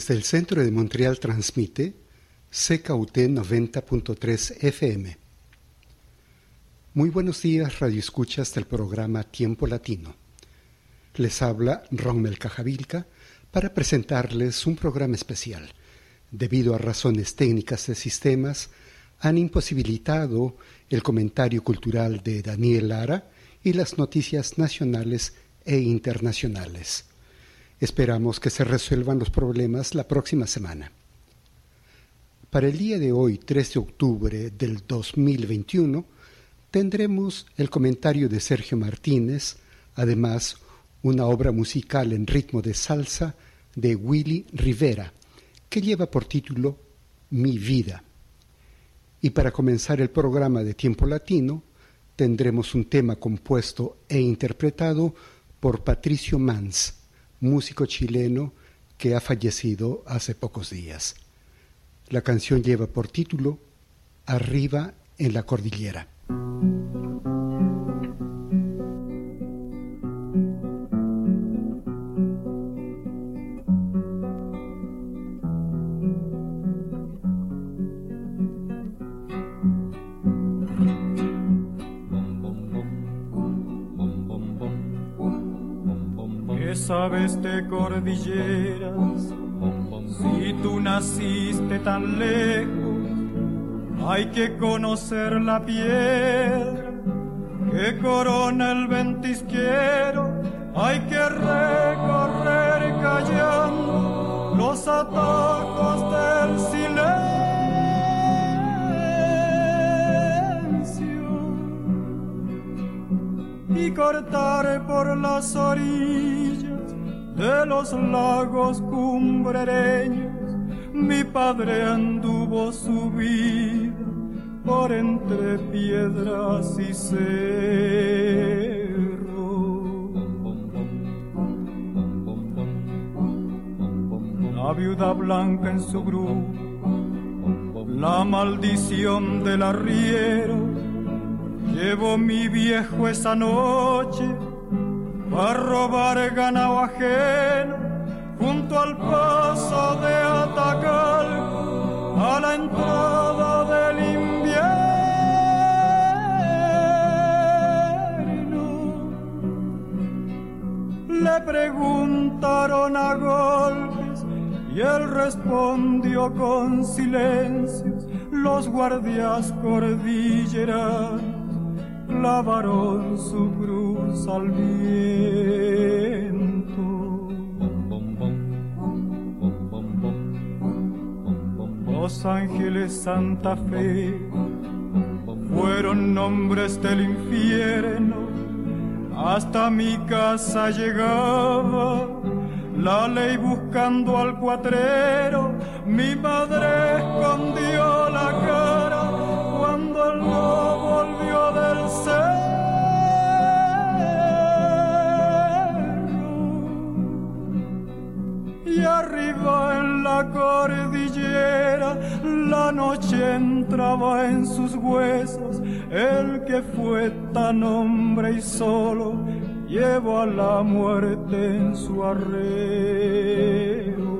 Desde el centro de Montreal transmite CKUT 90.3 FM. Muy buenos días, radioescuchas del programa Tiempo Latino. Les habla Rommel Cajavilca para presentarles un programa especial. Debido a razones técnicas de sistemas, han imposibilitado el comentario cultural de Daniel Lara y las noticias nacionales e internacionales. Esperamos que se resuelvan los problemas la próxima semana. Para el día de hoy, 3 de octubre del 2021, tendremos el comentario de Sergio Martínez, además una obra musical en ritmo de salsa de Willy Rivera, que lleva por título Mi Vida. Y para comenzar el programa de Tiempo Latino, tendremos un tema compuesto e interpretado por Patricio Mans, músico chileno que ha fallecido hace pocos días. La canción lleva por título Arriba en la Cordillera. ¿Qué sabes de cordilleras? Si tú naciste tan lejos, hay que conocer la piedra que corona el ventisquero. Hay que recorrer callando los atajos del silencio y cortar por las orillas de los lagos cumbrereños. Mi padre anduvo su vida por entre piedras y cerros. La viuda blanca en su grupo, la maldición del arriero. Llevó mi viejo esa noche a robar ganado ajeno junto al paso de Atacalco a la entrada del invierno. Le preguntaron a golpes y él respondió con silencios. Los guardias cordilleranos clavaron su cruz al viento. Los Ángeles, Santa Fe fueron nombres del infierno. Hasta mi casa llegaba la ley buscando al cuatrero. Mi madre escondió la cara cuando él no volvió del cerro. Y arriba en la cordillera la noche entraba en sus huesos. El que fue tan hombre y solo llevó a la muerte en su arreo.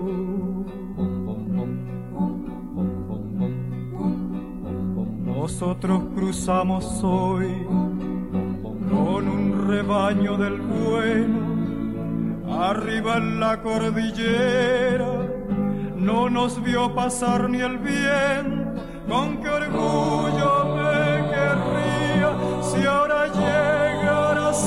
Nosotros cruzamos hoy con un rebaño del bueno, arriba en la cordillera. No nos vio pasar ni el viento. Con qué orgullo me querría si ahora llegara a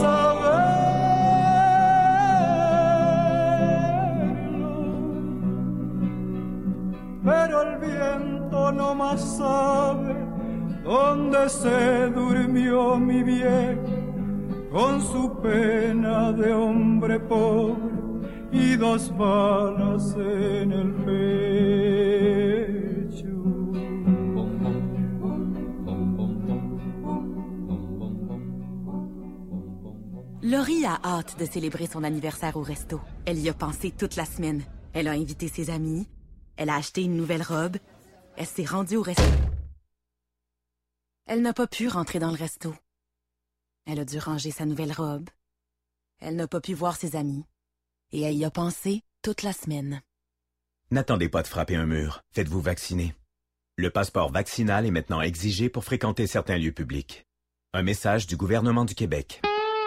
saberlo. Pero el viento no más sabe dónde se durmió mi viejo con su pena de hombre pobre y 2 balas en el pecho. Laurie a hâte de célébrer son anniversaire au resto. Elle y a pensé toute la semaine. Elle a invité ses amis. Elle a acheté une nouvelle robe. Elle s'est rendue au resto. Elle n'a pas pu rentrer dans le resto. Elle a dû ranger sa nouvelle robe. Elle n'a pas pu voir ses amis. Et elle y a pensé toute la semaine. N'attendez pas de frapper un mur. Faites-vous vacciner. Le passeport vaccinal est maintenant exigé pour fréquenter certains lieux publics. Un message du gouvernement du Québec.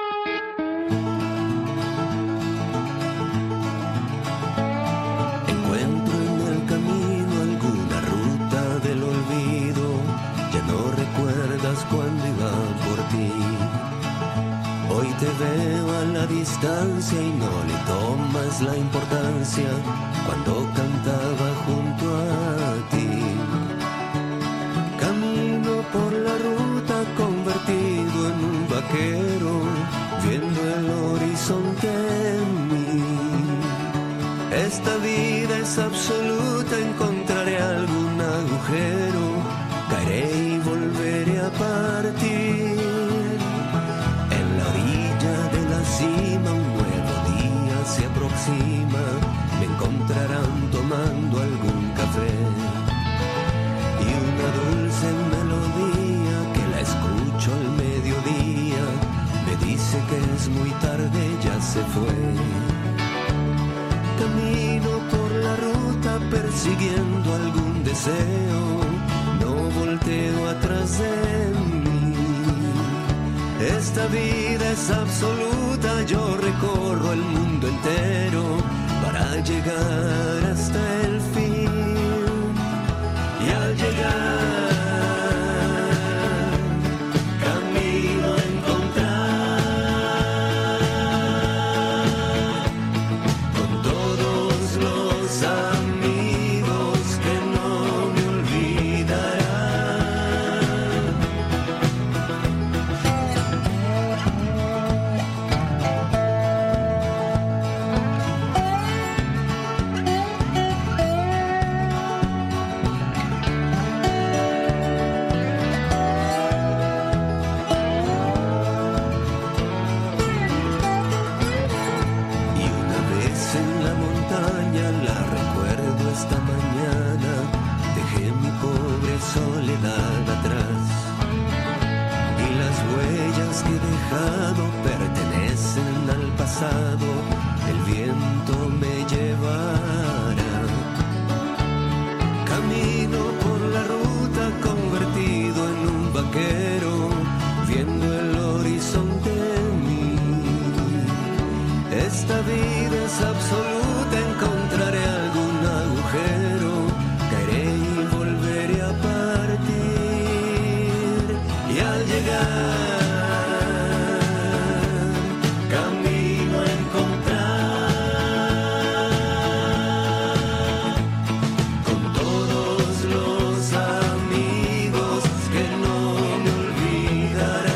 Encuentro en el camino alguna ruta del olvido. Ya no recuerdas cuando iba por ti. Hoy te veo a la distancia y no le tomas la importancia cuando cantaba junto a ti. Camino por la ruta convertido en un vaquero, viendo el horizonte en mí. Esta vida es absoluta, encontraré algún agujero, caeré y volveré a partir. Un nuevo día se aproxima, me encontrarán tomando algún café y una dulce melodía que la escucho al mediodía me dice que es muy tarde, ya se fue. Camino por la ruta persiguiendo algún deseo, no volteo atrás de mí. Esta vida es absoluta, yo recorro el mundo entero para llegar hasta el fin. Y al llegar, camino a encontrar con todos los amigos que no me olvidarán. Soledad atrás y las huellas que he dejado pertenecen al pasado, el viento me llevará. Camino por la ruta convertido en un vaquero, viendo el horizonte en mí. Esta vida es absoluta, encontraré algún agujero, caeré y volveré a partir. Y al llegar, camino a encontrar con todos los amigos que no me olvidarán.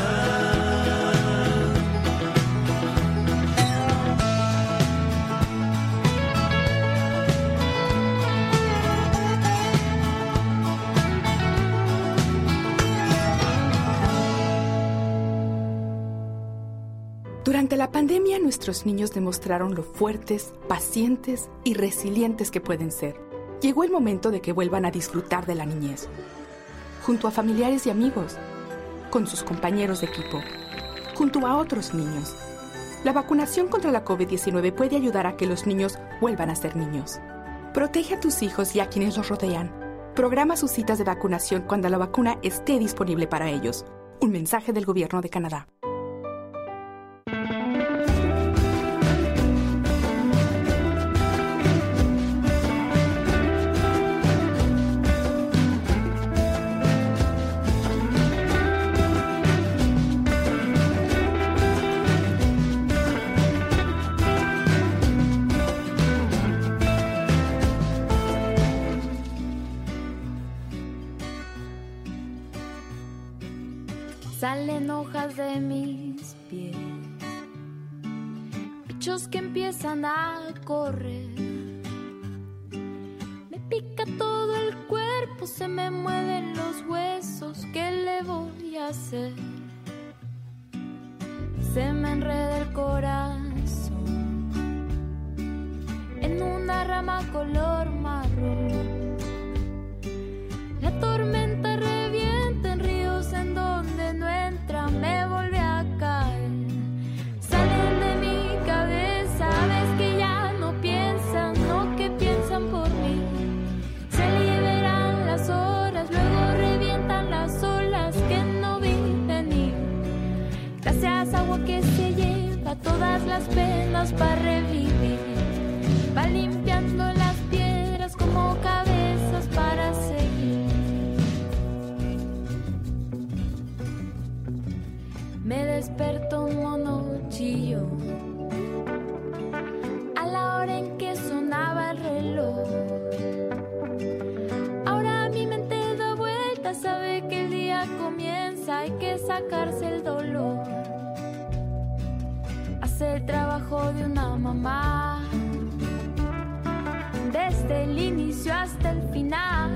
Durante la pandemia, nuestros niños demostraron lo fuertes, pacientes y resilientes que pueden ser. Llegó el momento de que vuelvan a disfrutar de la niñez, junto a familiares y amigos, con sus compañeros de equipo, junto a otros niños. La vacunación contra la COVID-19 puede ayudar a que los niños vuelvan a ser niños. Protege a tus hijos y a quienes los rodean. Programa sus citas de vacunación cuando la vacuna esté disponible para ellos. Un mensaje del Gobierno de Canadá. Salen hojas de mis pies, bichos que empiezan a correr. Me pica todo el cuerpo, se me mueven los huesos. ¿Qué le voy a hacer? Se me enreda el corazón en una rama color marrón. La tormenta revienta en ríos en donde no entra, me vuelve a caer. Salen de mi cabeza, ves que ya no piensan, no que piensan por mí. pernos para revivir. Va limpiando las piedras como cabezas para seguir. Me despertó un monochillo a la hora en que sonaba el reloj. Ahora mi mente da vueltas, sabe que el día comienza, hay que sacarse el dolor. Hacer el trabajo de una mamá, desde el inicio hasta el final.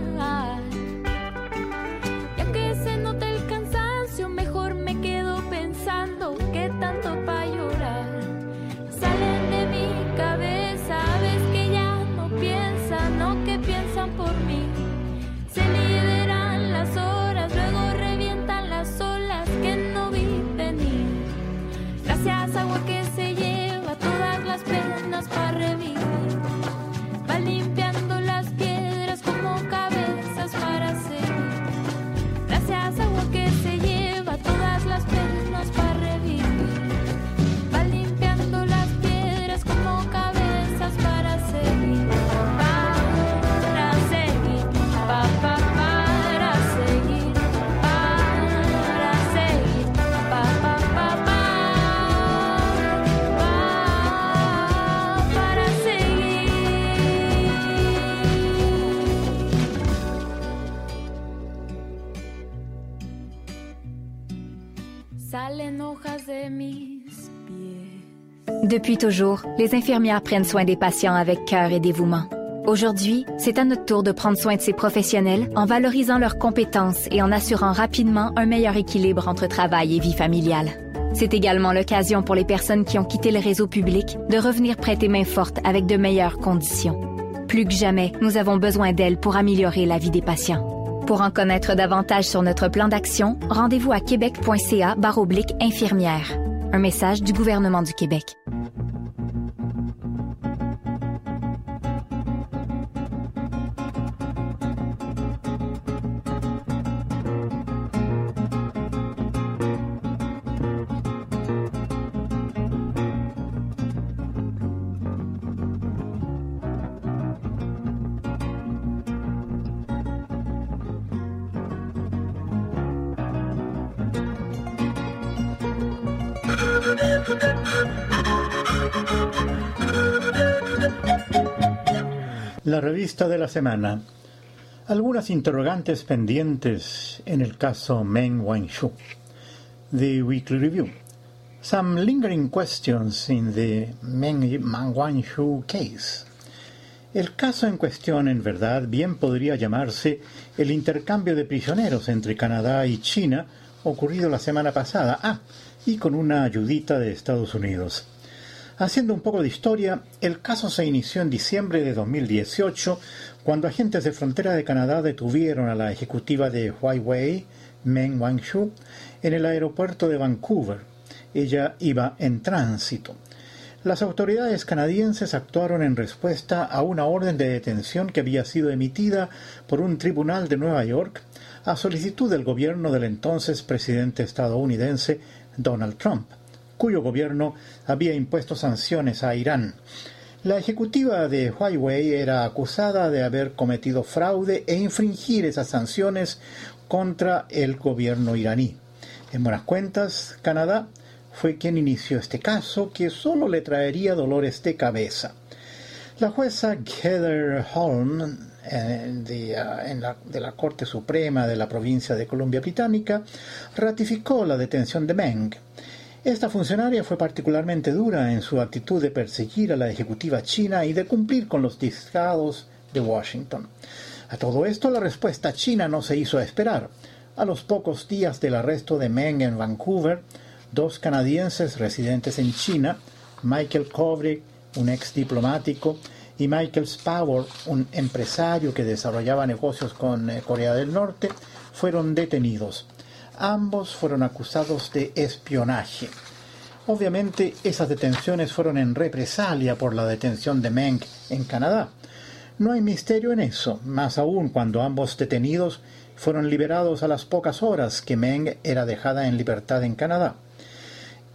Y aunque se note el cansancio, mejor me quedo pensando que tanto pa' llorar. Salen de mi cabeza, ves que ya no piensan, no que piensan por mí. Se liberan las horas, luego revientan las olas que no vi venir. Gracias agua que se lleva todas las penas para revivir. Va limpiando las piedras como cabezas para seguir. Gracias agua que se lleva todas las penas para revivir. Va limpiando las piedras como cabezas para seguir. Para seguir, para seguir, para seguir, para seguir. Salen hojas de mis pies. Depuis toujours, les infirmières prennent soin des patients avec cœur et dévouement. Aujourd'hui, c'est à notre tour de prendre soin de ces professionnels en valorisant leurs compétences et en assurant rapidement un meilleur équilibre entre travail et vie familiale. C'est également l'occasion pour les personnes qui ont quitté le réseau public de revenir prêter main forte avec de meilleures conditions. Plus que jamais, nous avons besoin d'elles pour améliorer la vie des patients. Pour en connaître davantage sur notre plan d'action, rendez-vous à québec.ca/infirmière. Un message du gouvernement du Québec. La revista de la semana. Algunas interrogantes pendientes en el caso Meng Wanzhou. The Weekly Review. Some lingering questions in the Meng Wanzhou case. El caso en cuestión, en verdad, bien podría llamarse el intercambio de prisioneros entre Canadá y China, ocurrido la semana pasada, y con una ayudita de Estados Unidos. Haciendo un poco de historia, el caso se inició en diciembre de 2018, cuando agentes de frontera de Canadá detuvieron a la ejecutiva de Huawei, Meng Wanzhou, en el aeropuerto de Vancouver. Ella iba en tránsito. Las autoridades canadienses actuaron en respuesta a una orden de detención que había sido emitida por un tribunal de Nueva York a solicitud del gobierno del entonces presidente estadounidense Donald Trump, cuyo gobierno había impuesto sanciones a Irán. La ejecutiva de Huawei era acusada de haber cometido fraude e infringir esas sanciones contra el gobierno iraní. En buenas cuentas, Canadá fue quien inició este caso, que solo le traería dolores de cabeza. La jueza Heather Holm de la Corte Suprema de la provincia de Columbia Británica ratificó la detención de Meng. Esta funcionaria fue particularmente dura en su actitud de perseguir a la ejecutiva china y de cumplir con los dictados de Washington. A todo esto, la respuesta china no se hizo esperar. A los pocos días del arresto de Meng en Vancouver, dos canadienses residentes en China, Michael Kovrig, un ex diplomático, y Michael Spavor, un empresario que desarrollaba negocios con Corea del Norte, fueron detenidos. Ambos fueron acusados de espionaje. Obviamente, esas detenciones fueron en represalia por la detención de Meng en Canadá. No hay misterio en eso, más aún cuando ambos detenidos fueron liberados a las pocas horas que Meng era dejada en libertad en Canadá.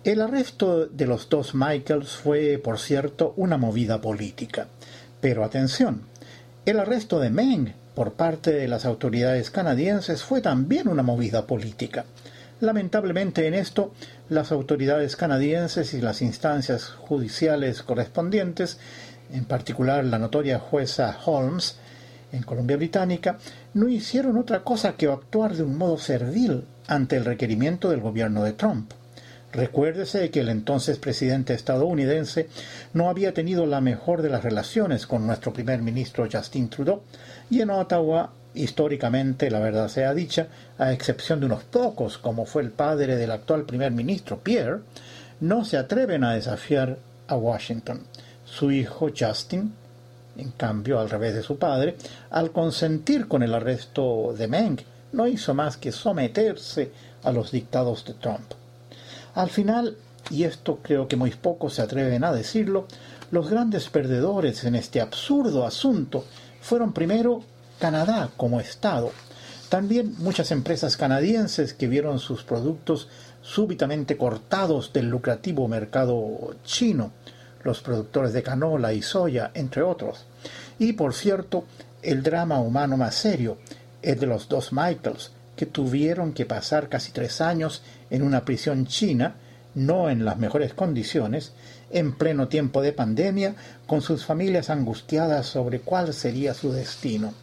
El arresto de los dos Michaels fue, por cierto, una movida política. Pero atención, el arresto de Meng por parte de las autoridades canadienses fue también una movida política. Lamentablemente en esto, las autoridades canadienses y las instancias judiciales correspondientes, en particular la notoria jueza Holmes, en Columbia Británica, no hicieron otra cosa que actuar de un modo servil ante el requerimiento del gobierno de Trump. Recuérdese que el entonces presidente estadounidense no había tenido la mejor de las relaciones con nuestro primer ministro Justin Trudeau, y en Ottawa, históricamente, la verdad sea dicha, a excepción de unos pocos, como fue el padre del actual primer ministro, Pierre, no se atreven a desafiar a Washington. Su hijo Justin, en cambio, al revés de su padre, al consentir con el arresto de Meng, no hizo más que someterse a los dictados de Trump. Al final, y esto creo que muy pocos se atreven a decirlo, los grandes perdedores en este absurdo asunto fueron primero Canadá como Estado, también muchas empresas canadienses que vieron sus productos súbitamente cortados del lucrativo mercado chino, los productores de canola y soya, entre otros. Y, por cierto, el drama humano más serio, el de los dos Michaels, que tuvieron que pasar casi 3 años en una prisión china, no en las mejores condiciones, en pleno tiempo de pandemia, con sus familias angustiadas sobre cuál sería su destino.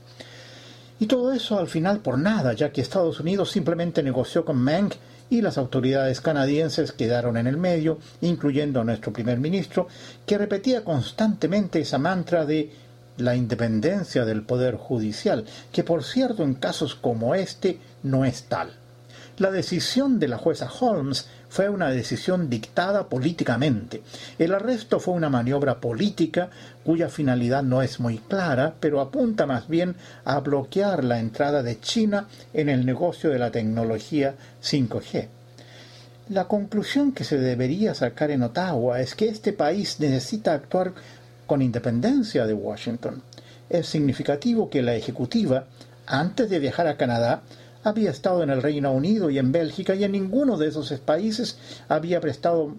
Y todo eso al final por nada, ya que Estados Unidos simplemente negoció con Meng y las autoridades canadienses quedaron en el medio, incluyendo a nuestro primer ministro, que repetía constantemente esa mantra de la independencia del poder judicial, que por cierto en casos como este no es tal. La decisión de la jueza Holmes fue una decisión dictada políticamente. El arresto fue una maniobra política cuya finalidad no es muy clara, pero apunta más bien a bloquear la entrada de China en el negocio de la tecnología 5G. La conclusión que se debería sacar en Ottawa es que este país necesita actuar con independencia de Washington. Es significativo que la ejecutiva, antes de viajar a Canadá, había estado en el Reino Unido y en Bélgica, y en ninguno de esos países había prestado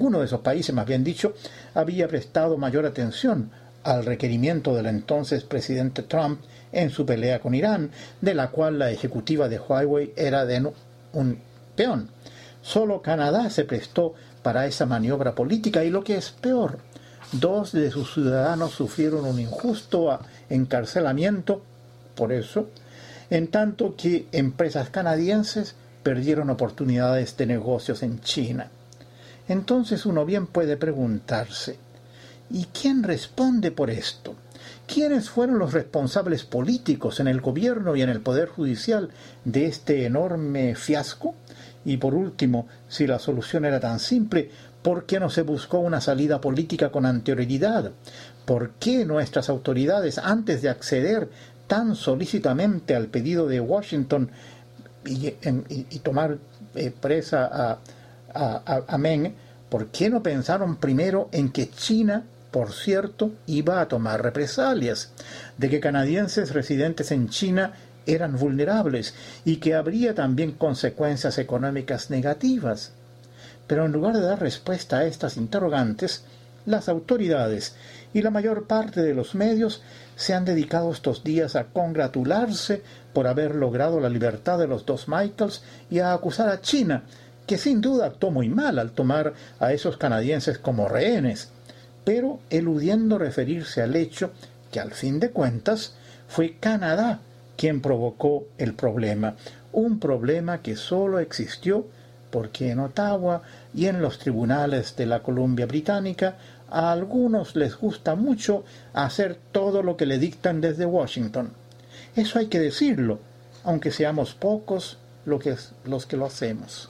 mayor atención al requerimiento del entonces presidente Trump en su pelea con Irán, de la cual la ejecutiva de Huawei era un peón. Solo Canadá se prestó para esa maniobra política, y lo que es peor, 2 de sus ciudadanos sufrieron un injusto encarcelamiento por eso, en tanto que empresas canadienses perdieron oportunidades de negocios en China. Entonces uno bien puede preguntarse, ¿y quién responde por esto? ¿Quiénes fueron los responsables políticos en el gobierno y en el poder judicial de este enorme fiasco? Y por último, si la solución era tan simple, ¿por qué no se buscó una salida política con anterioridad? ¿Por qué nuestras autoridades, antes de acceder tan solícitamente al pedido de Washington y tomar presa a Meng, ¿por qué no pensaron primero en que China, por cierto, iba a tomar represalias, de que canadienses residentes en China eran vulnerables y que habría también consecuencias económicas negativas? Pero en lugar de dar respuesta a estas interrogantes, las autoridades y la mayor parte de los medios se han dedicado estos días a congratularse por haber logrado la libertad de los dos Michaels y a acusar a China, que sin duda actuó muy mal al tomar a esos canadienses como rehenes, pero eludiendo referirse al hecho que al fin de cuentas fue Canadá quien provocó el problema, un problema que solo existió porque en Ottawa y en los tribunales de la Columbia Británica a algunos les gusta mucho hacer todo lo que le dictan desde Washington. Eso hay que decirlo, aunque seamos pocos los que lo hacemos.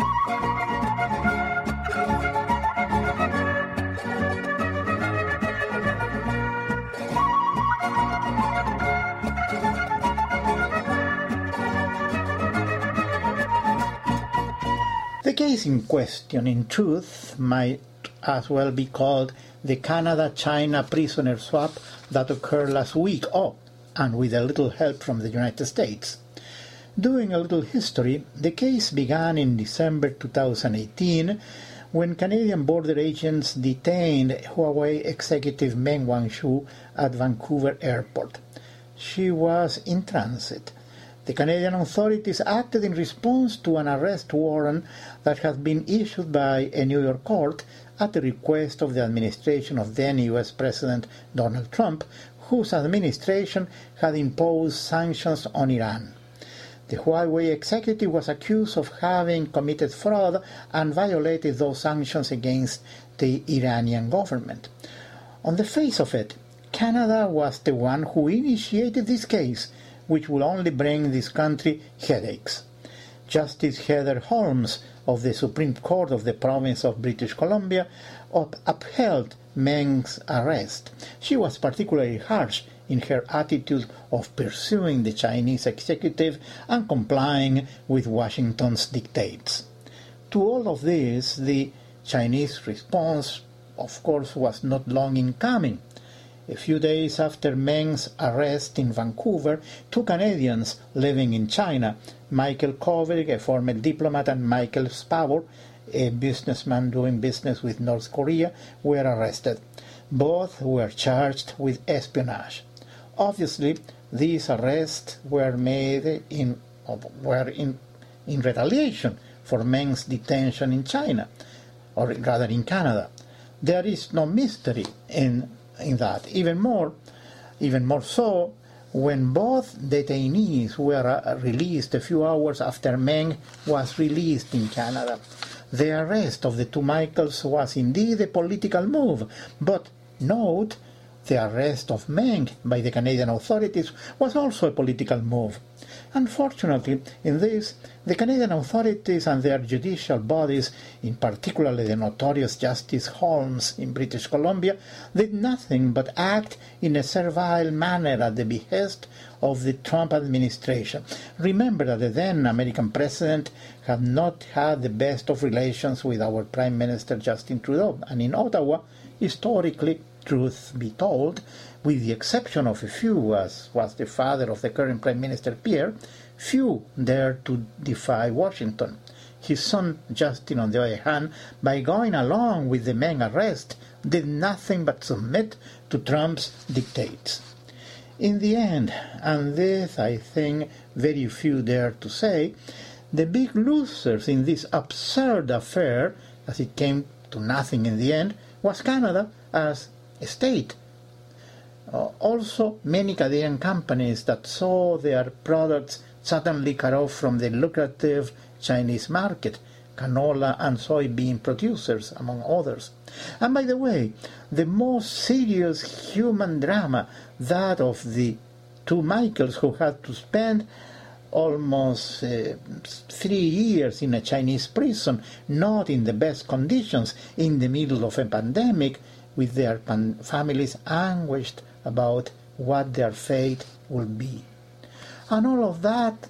The case in question, in truth, might as well be called the Canada-China prisoner swap that occurred last week, and with a little help from the United States. Doing a little history, the case began in December 2018 when Canadian border agents detained Huawei executive Meng Wanzhou at Vancouver Airport. She was in transit. The Canadian authorities acted in response to an arrest warrant that had been issued by a New York court at the request of the administration of then U.S. President Donald Trump, whose administration had imposed sanctions on Iran. The Huawei executive was accused of having committed fraud and violated those sanctions against the Iranian government. On the face of it, Canada was the one who initiated this case, which will only bring this country headaches. Justice Heather Holmes of the Supreme Court of the province of British Columbia upheld Meng's arrest. She was particularly harsh in her attitude of pursuing the Chinese executive and complying with Washington's dictates. To all of this, the Chinese response, of course, was not long in coming. A few days after Meng's arrest in Vancouver, two Canadians living in China, Michael Kovrig, a former diplomat, and Michael Spavor, a businessman doing business with North Korea, were arrested. Both were charged with espionage. Obviously, these arrests were made in retaliation for Meng's detention in China, or rather in Canada. There is no mystery in that. Even more so, when both detainees were released a few hours after Meng was released in Canada. The arrest of the two Michaels was indeed a political move, but note, the arrest of Meng by the Canadian authorities was also a political move. Unfortunately, in this, the Canadian authorities and their judicial bodies, in particular the notorious Justice Holmes in British Columbia, did nothing but act in a servile manner at the behest of the Trump administration. Remember that the then American president had not had the best of relations with our Prime Minister Justin Trudeau, and in Ottawa, historically, truth be told, with the exception of a few, as was the father of the current Prime Minister Pierre, few dared to defy Washington. His son Justin, on the other hand, by going along with the Meng arrest, did nothing but submit to Trump's dictates. In the end, and this I think very few dare to say, the big losers in this absurd affair, as it came to nothing in the end, was Canada as a state. Also, many Canadian companies that saw their products suddenly cut off from the lucrative Chinese market, canola and soybean producers, among others. And by the way, the most serious human drama, that of the two Michaels who had to spend almost 3 years in a Chinese prison, not in the best conditions, in the middle of a pandemic, with their families anguished about what their fate would be. And all of that,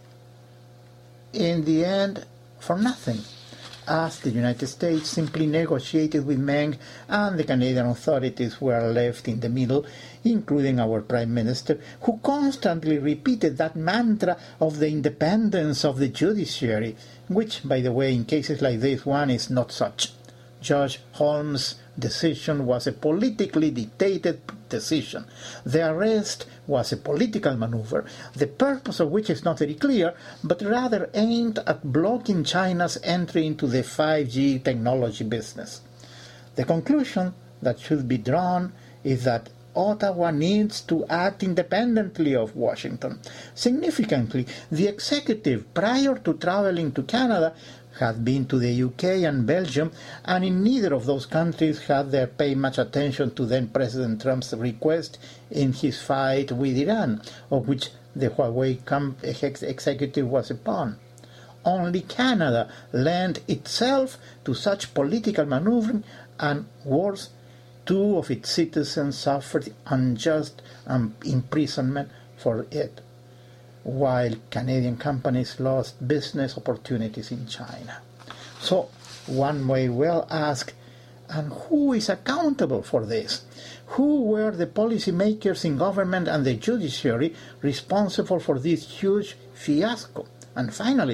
in the end, for nothing, as the United States simply negotiated with Meng and the Canadian authorities were left in the middle, including our Prime Minister, who constantly repeated that mantra of the independence of the judiciary, which, by the way, in cases like this one is not such. Judge Holmes' decision was a politically dictated decision. The arrest was a political maneuver, the purpose of which is not very clear, but rather aimed at blocking China's entry into the 5G technology business. The conclusion that should be drawn is that Ottawa needs to act independently of Washington. Significantly, the executive, prior to traveling to Canada, had been to the UK and Belgium, and in neither of those countries had they paid much attention to then President Trump's request in his fight with Iran, of which the Huawei executive was a pawn. Only Canada lent itself to such political maneuvering, and worse, 2 of its citizens suffered unjust imprisonment for it, while Canadian companies lost business opportunities in China. So one may well ask, and who is accountable for this? Who were the policymakers in government and the judiciary responsible for this huge fiasco? And finally,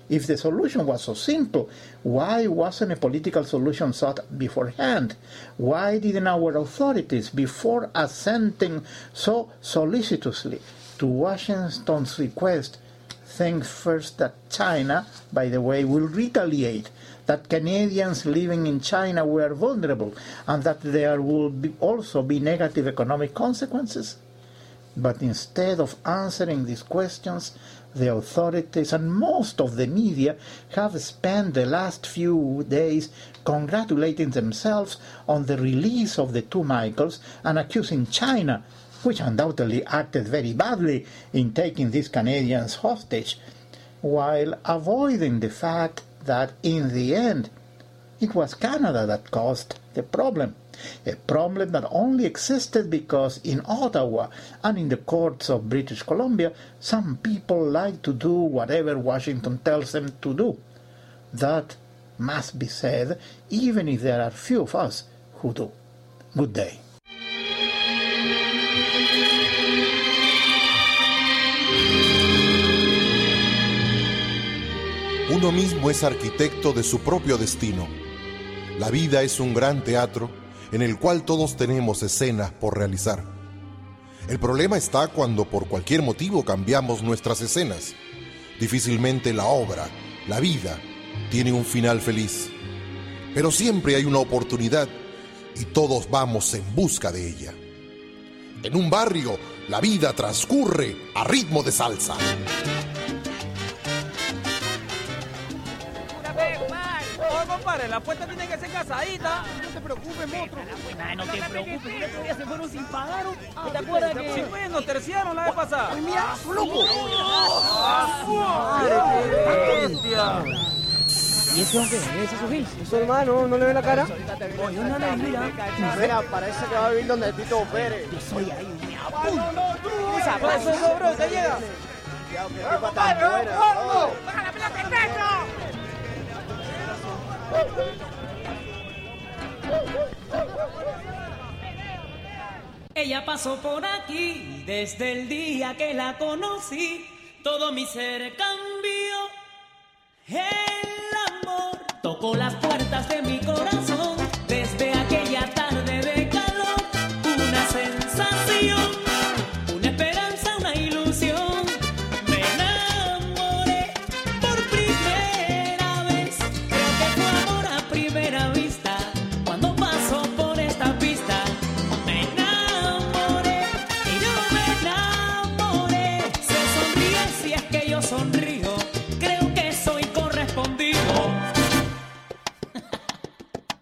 If the solution was so simple, why wasn't a political solution sought beforehand? Why didn't our authorities, before assenting so solicitously to Washington's request, think first that China, by the way, will retaliate, that Canadians living in China were vulnerable, and that there will also be negative economic consequences? But instead of answering these questions, the authorities and most of the media have spent the last few days congratulating themselves on the release of the two Michaels and accusing China, which undoubtedly acted very badly in taking these Canadians hostage, while avoiding the fact that in the end it was Canada that caused the problem. A problem that only existed because in Ottawa and in the courts of British Columbia, some people like to do whatever Washington tells them to do. That must be said, even if there are few of us who do. Good day. Uno mismo es arquitecto de su propio destino. La vida es un gran teatro en el cual todos tenemos escenas por realizar. El problema está cuando por cualquier motivo cambiamos nuestras escenas. Difícilmente la obra, la vida, tiene un final feliz. Pero siempre hay una oportunidad y todos vamos en busca de ella. En un barrio, la vida transcurre a ritmo de salsa. Compadre, la apuesta tiene que ser casadita. No te preocupes, monstruo. No te preocupes, el otro día se fueron sin pagar. ¿Te acuerdas que? Sí, pues, nos terciaron la vez pasada. ¡Ay, mira, loco! ¡Madre bestia! ¿Y ese hombre? ¿Es su Gil? ¿Es su hermano? ¿No le ve la cara? Oye, una mentira. Mira, parece que va a vivir donde Tito Pérez. Yo soy ahí, me apunto. Eso, bro, te llega. Ya, qué tipa tan buena. ¡Baja la pelota, Petro! Ella pasó por aquí desde el día que la conocí. Todo mi ser cambió. El amor tocó las puertas de mi corazón. Desde aquella tarde de calor, una sensación, una esperanza, una ilusión. Me enamoré por primera vez. Creo que fue amor a primera vista. Cuando pasó por esta pista, me enamoré y no me enamoré. Se sonríe si es que yo sonrío. Creo que soy correspondido.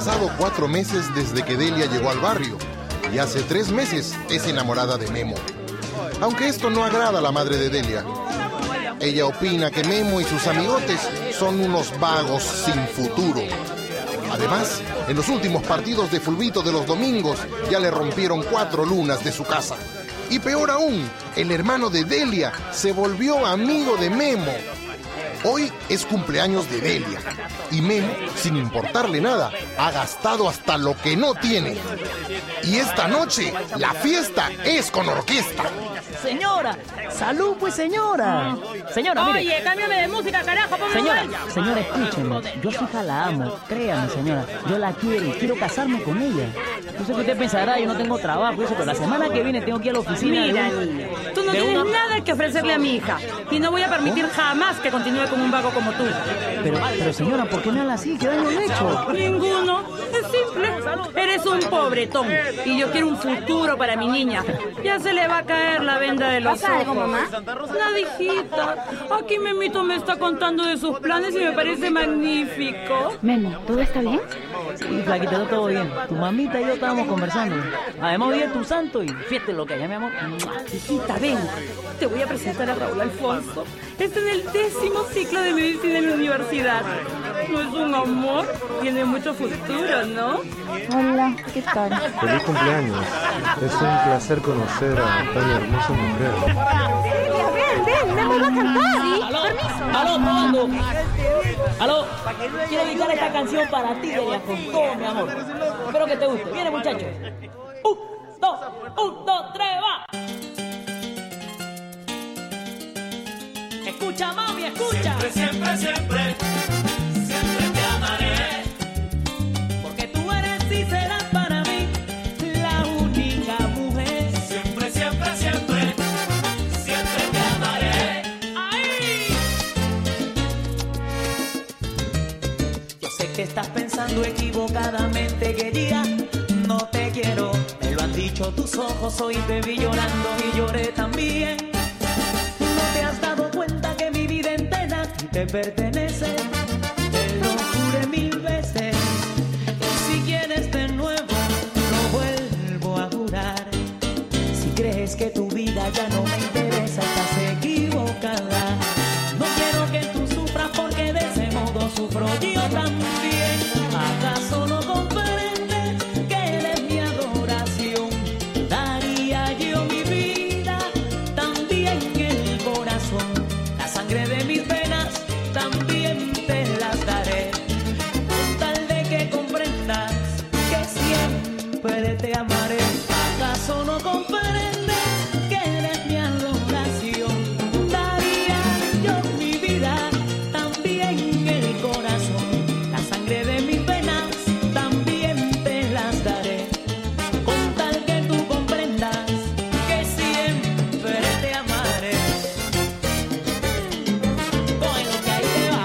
pasado 4 meses desde que Delia llegó al barrio y hace 3 meses es enamorada de Memo. Aunque esto no agrada a la madre de Delia. Ella opina que Memo y sus amigotes son unos vagos sin futuro. Además, en los últimos partidos de fulbito de los domingos ya le rompieron 4 lunas de su casa. Y peor aún, el hermano de Delia se volvió amigo de Memo. Hoy es cumpleaños de Delia y Memo, sin importarle nada, ha gastado hasta lo que no tiene. Y esta noche la fiesta es con orquesta. Señora, salud pues señora. Señora, mire. Oye, cámbiame de música, carajo, ponme Señora, escúcheme. Yo a su hija la amo, créame señora. Yo la quiero y quiero casarme con ella. Yo sé que usted pensará, yo no tengo trabajo, eso, pero la semana que viene tengo que ir a la oficina. Mira, tú no tienes nada que ofrecerle a mi hija. Y no voy a permitir jamás que continúe como un vago como tú. Pero señora, ¿por qué me habla así? ¿Qué daño le he hecho? Ninguno. Es simple. Eres un pobretón. Y yo quiero un futuro para mi niña. Ya se le va a caer la venda de los ojos. ¿Pasa algo, mamá? Nada, hijita. Aquí Memito me está contando de sus planes y me parece magnífico. Memo, ¿todo está bien? Sí, flaquita, todo bien. Tu mamita y yo estábamos conversando. Además, hoy es tu santo y fíjate lo que hay, mi amor. Hijita, ven. Te voy a presentar a Raúl Alfonso. Está en el 10º ciclo de medicina en la universidad. ¿No es un amor? Tiene mucho futuro, ¿no? Hola, ¿qué tal? Feliz cumpleaños. Es un placer conocer a tan hermosa mujer. Ven, Memo va a cantar. ¿Sí? ¿Aló? Permiso. ¡Aló, probando! ¡Aló! Quiero dedicar esta canción para ti, Delia, con todo mi amor. Espero que te guste. Viene, muchachos. 1, 2, 3, va. Escucha, mami, escucha. Siempre, siempre te amaré. Porque tú eres y serás para mí la única mujer. Siempre te amaré. ¡Ay! Yo sé que estás pensando equivocadamente que ya no te quiero. Me lo han dicho tus ojos, hoy te vi llorando y lloré también. No te has dado cuenta que mi vida entera te pertenece. Te lo juré 1000 veces. Y si quieres de nuevo, lo vuelvo a jurar. Si crees que tu vida ya no me interesa, estás equivocada. No quiero que tú sufras porque de ese modo sufro yo también. ¿Acaso no comprendes que eres mi adoración? Daría yo mi vida también el corazón. La sangre de mis venas también te las daré, con tal de que comprendas que siempre te amaré. ¿Acaso no comprendes que eres mi adoración? Daría yo mi vida también el corazón. La sangre de mis venas también te las daré, con tal que tú comprendas que siempre te amaré. Coge lo que ahí te va.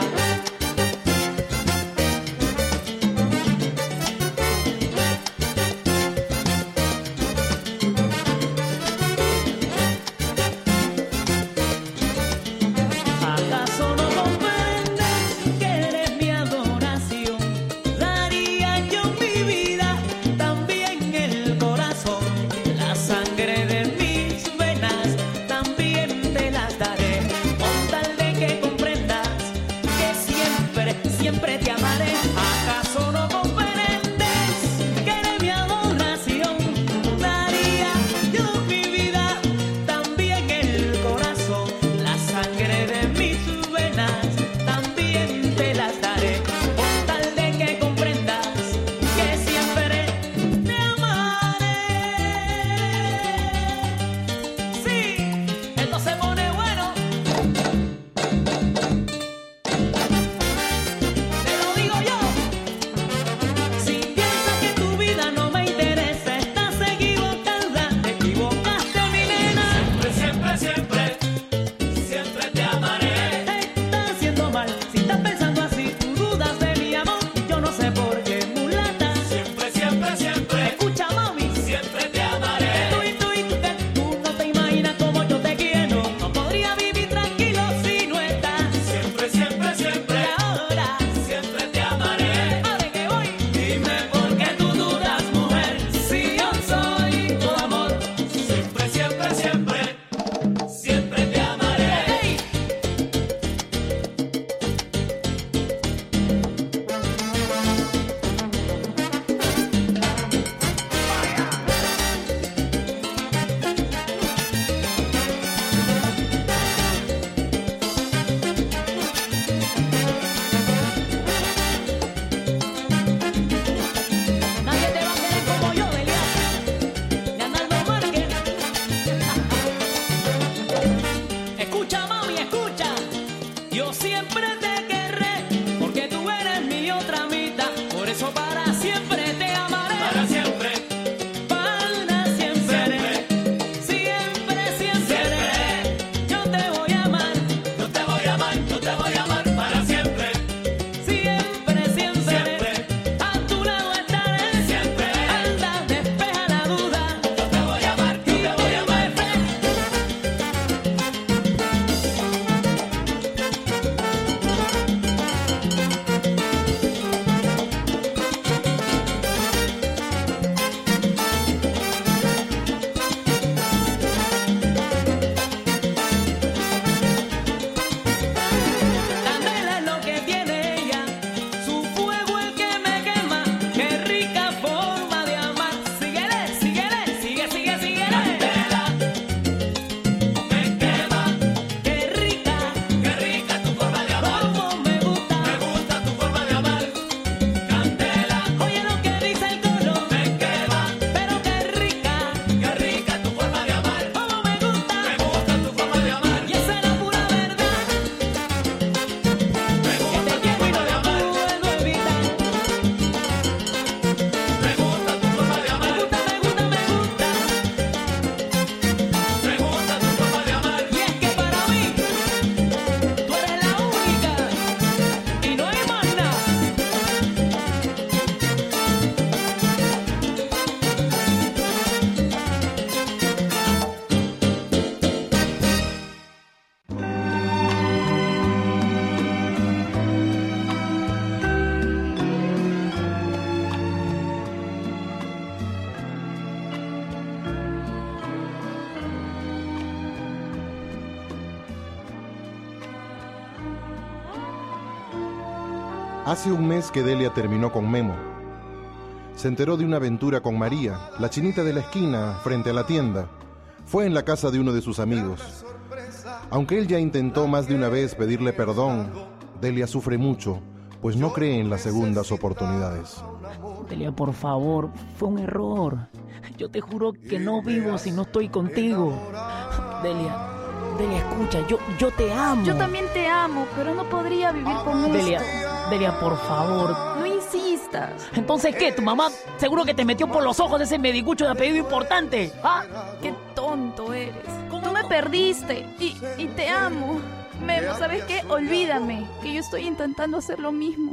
Hace un mes que Delia terminó con Memo. Se enteró de una aventura con María, la chinita de la esquina, frente a la tienda. Fue en la casa de uno de sus amigos. Aunque él ya intentó más de una vez pedirle perdón, Delia sufre mucho, pues no cree en las segundas oportunidades. Delia, por favor, fue un error. Yo te juro que no vivo si no estoy contigo. Delia, escucha, yo te amo. Yo también te amo, pero no podría vivir con esto. Delia, por favor. No insistas. Entonces, ¿qué? ¿Tu mamá seguro que te metió por los ojos ese medicucho de apellido importante? ¿Ah? Qué tonto eres. Tú me perdiste y te amo. Memo, ¿sabes qué? Olvídame, que yo estoy intentando hacer lo mismo.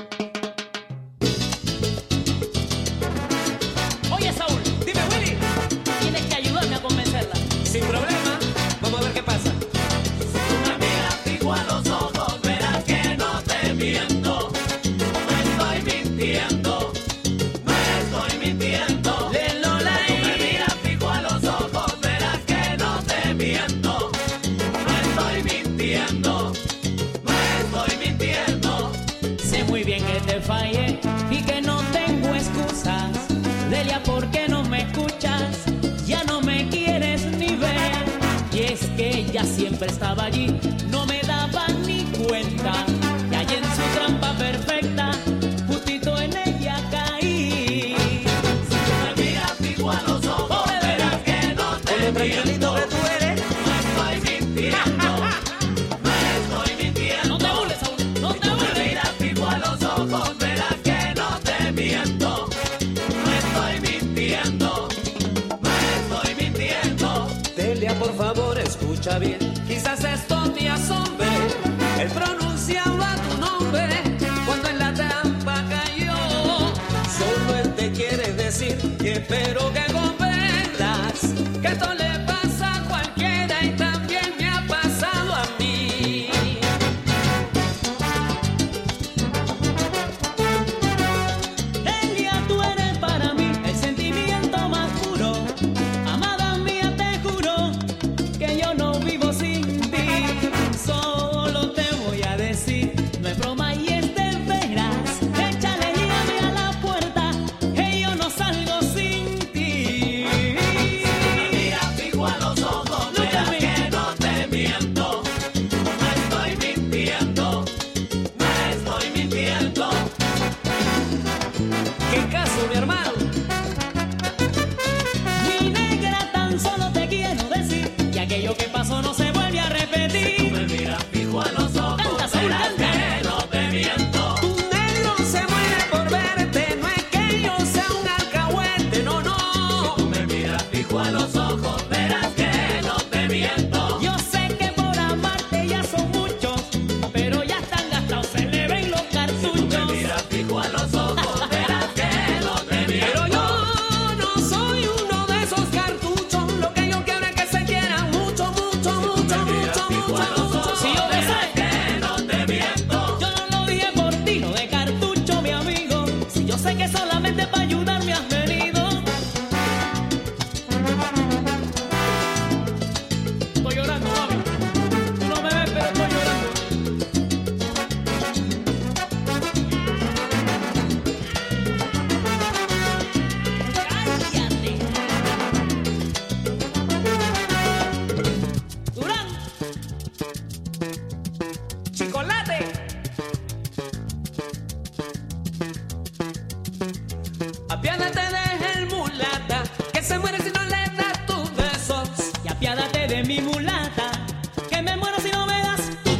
Oye, Saúl, dime, Willy. Tienes que ayudarme a convencerla. Sin problema, vamos a ver qué pasa. Si tú me miras fijo a los ojos, verás que no te miento. No estoy mintiendo, no estoy mintiendo. Lola, si tú me miras fijo a los ojos, verás que no te miento. No estoy mintiendo, no estoy mintiendo. Sé muy bien que te fallé y que no tengo excusas. Delia, ¿por qué no me escuchas? Ya no me quieres ni ver. Y es que ella siempre estaba allí, no me daba ni cuenta. Y allí en su trampa perfecta, justito en ella caí. Si tú me miras fijo a los ojos, verás que no te miento. Que tú eres. No estoy mintiendo, no estoy mintiendo. No te burles, Saúl, no te burles. Si tú me miras fijo a los ojos, verás que no te miento. No estoy mintiendo, no estoy mintiendo. Delia, por favor, escucha bien. Quizás esto te asombre. Él pronunciaba tu nombre cuando en la trampa cayó. Solo él te quiere decir que espero que comprendas que esto le pasa a cualquiera y también me ha pasado a mí. Delia, tú eres para mí el sentimiento más puro. Amada mía, te juro que yo no vivo sin ti. Solo te voy a decir, no es broma y es de veras. Échale llave a la puerta, que yo no salgo sin ti. Si me miras fijo a los ojos, verás que no te miento. No estoy mintiendo, no estoy mintiendo. ¿Qué caso, mi hermano? Mi negra, tan solo te quiero decir que aquello que pasó no se vuelve a repetir. Si tú me miras fijo a los ojos, Canta, Saúl, verás canta. que no te miento. Tu negro se muere por verte, no es que yo sea un alcahuete, no, no. Si tú me miras fijo a los ojos, verás que no te miento. Yo sé que por amarte ya son muchos, pero ya están gastados, se le ven los Si tú cartuchos. me miras fijo a los ojos, verás que no te miento. Pero yo no soy uno de esos cartuchos, lo que yo quiero es que se quieran mucho, mucho, mucho, mucho, mucho, mucho. Si yo Verás sé que no te miento. yo no lo dije por ti, no de cartucho, mi amigo. Si yo sé que solamente para ayudarme has venido. Estoy llorando, mami. Tú no me ves, pero estoy llorando. Cállate. Durán. ¡Chocolate! Apiádate de el mulata, que se muere si no le das tus besos. Y apiádate de mi mulata, que me muero si no me das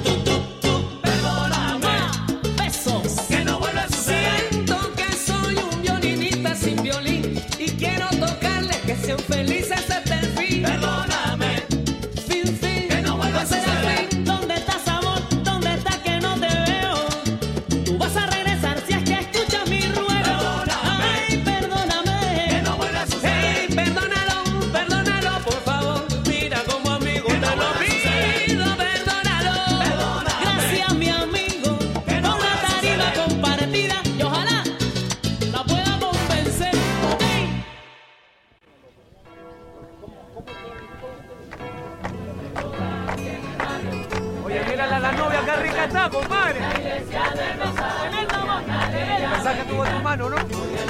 Perdóname, besos. que no vuelva a suceder. Siento que soy un violinista sin violín y quiero tocarle que sean felices hasta el fin. Perdóname, Fin, fin, que no vuelva a será suceder. fin. ¿Dónde estás, amor? ¿Dónde estás que no te veo? Tú vas a regresar si es que escuchas mi ruego. Perdóname, Ay, perdóname. que no vuelva a suceder. Hey, perdónalo, perdónalo, por favor. Mira como amigo Que te no lo vuelva a suceder. pido, perdónalo. Perdóname, Gracias, mi amigo, que no por vuelva la a tarima suceder. compartida y ojalá la pueda convencer. Ey. Oye, mírala la novia, qué rica está, compadre. La iglesia del Rosario. que tuvo tu mano, ¿no?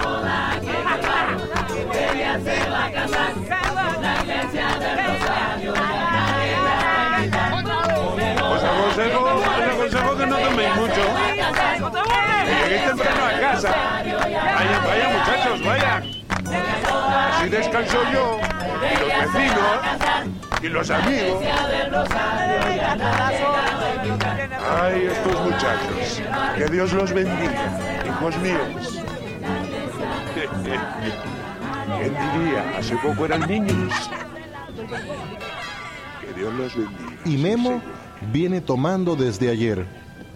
Os aconsejo que no toméis mucho. Lleguéis temprano a casa. Vaya muchachos, vaya. Así descanso yo, y los vecinos, y los amigos. Ay, estos muchachos. Que Dios los bendiga, hijos míos. ¿Quién diría? Hace poco eran niños. Que Dios los bendiga. Y Memo viene tomando desde ayer.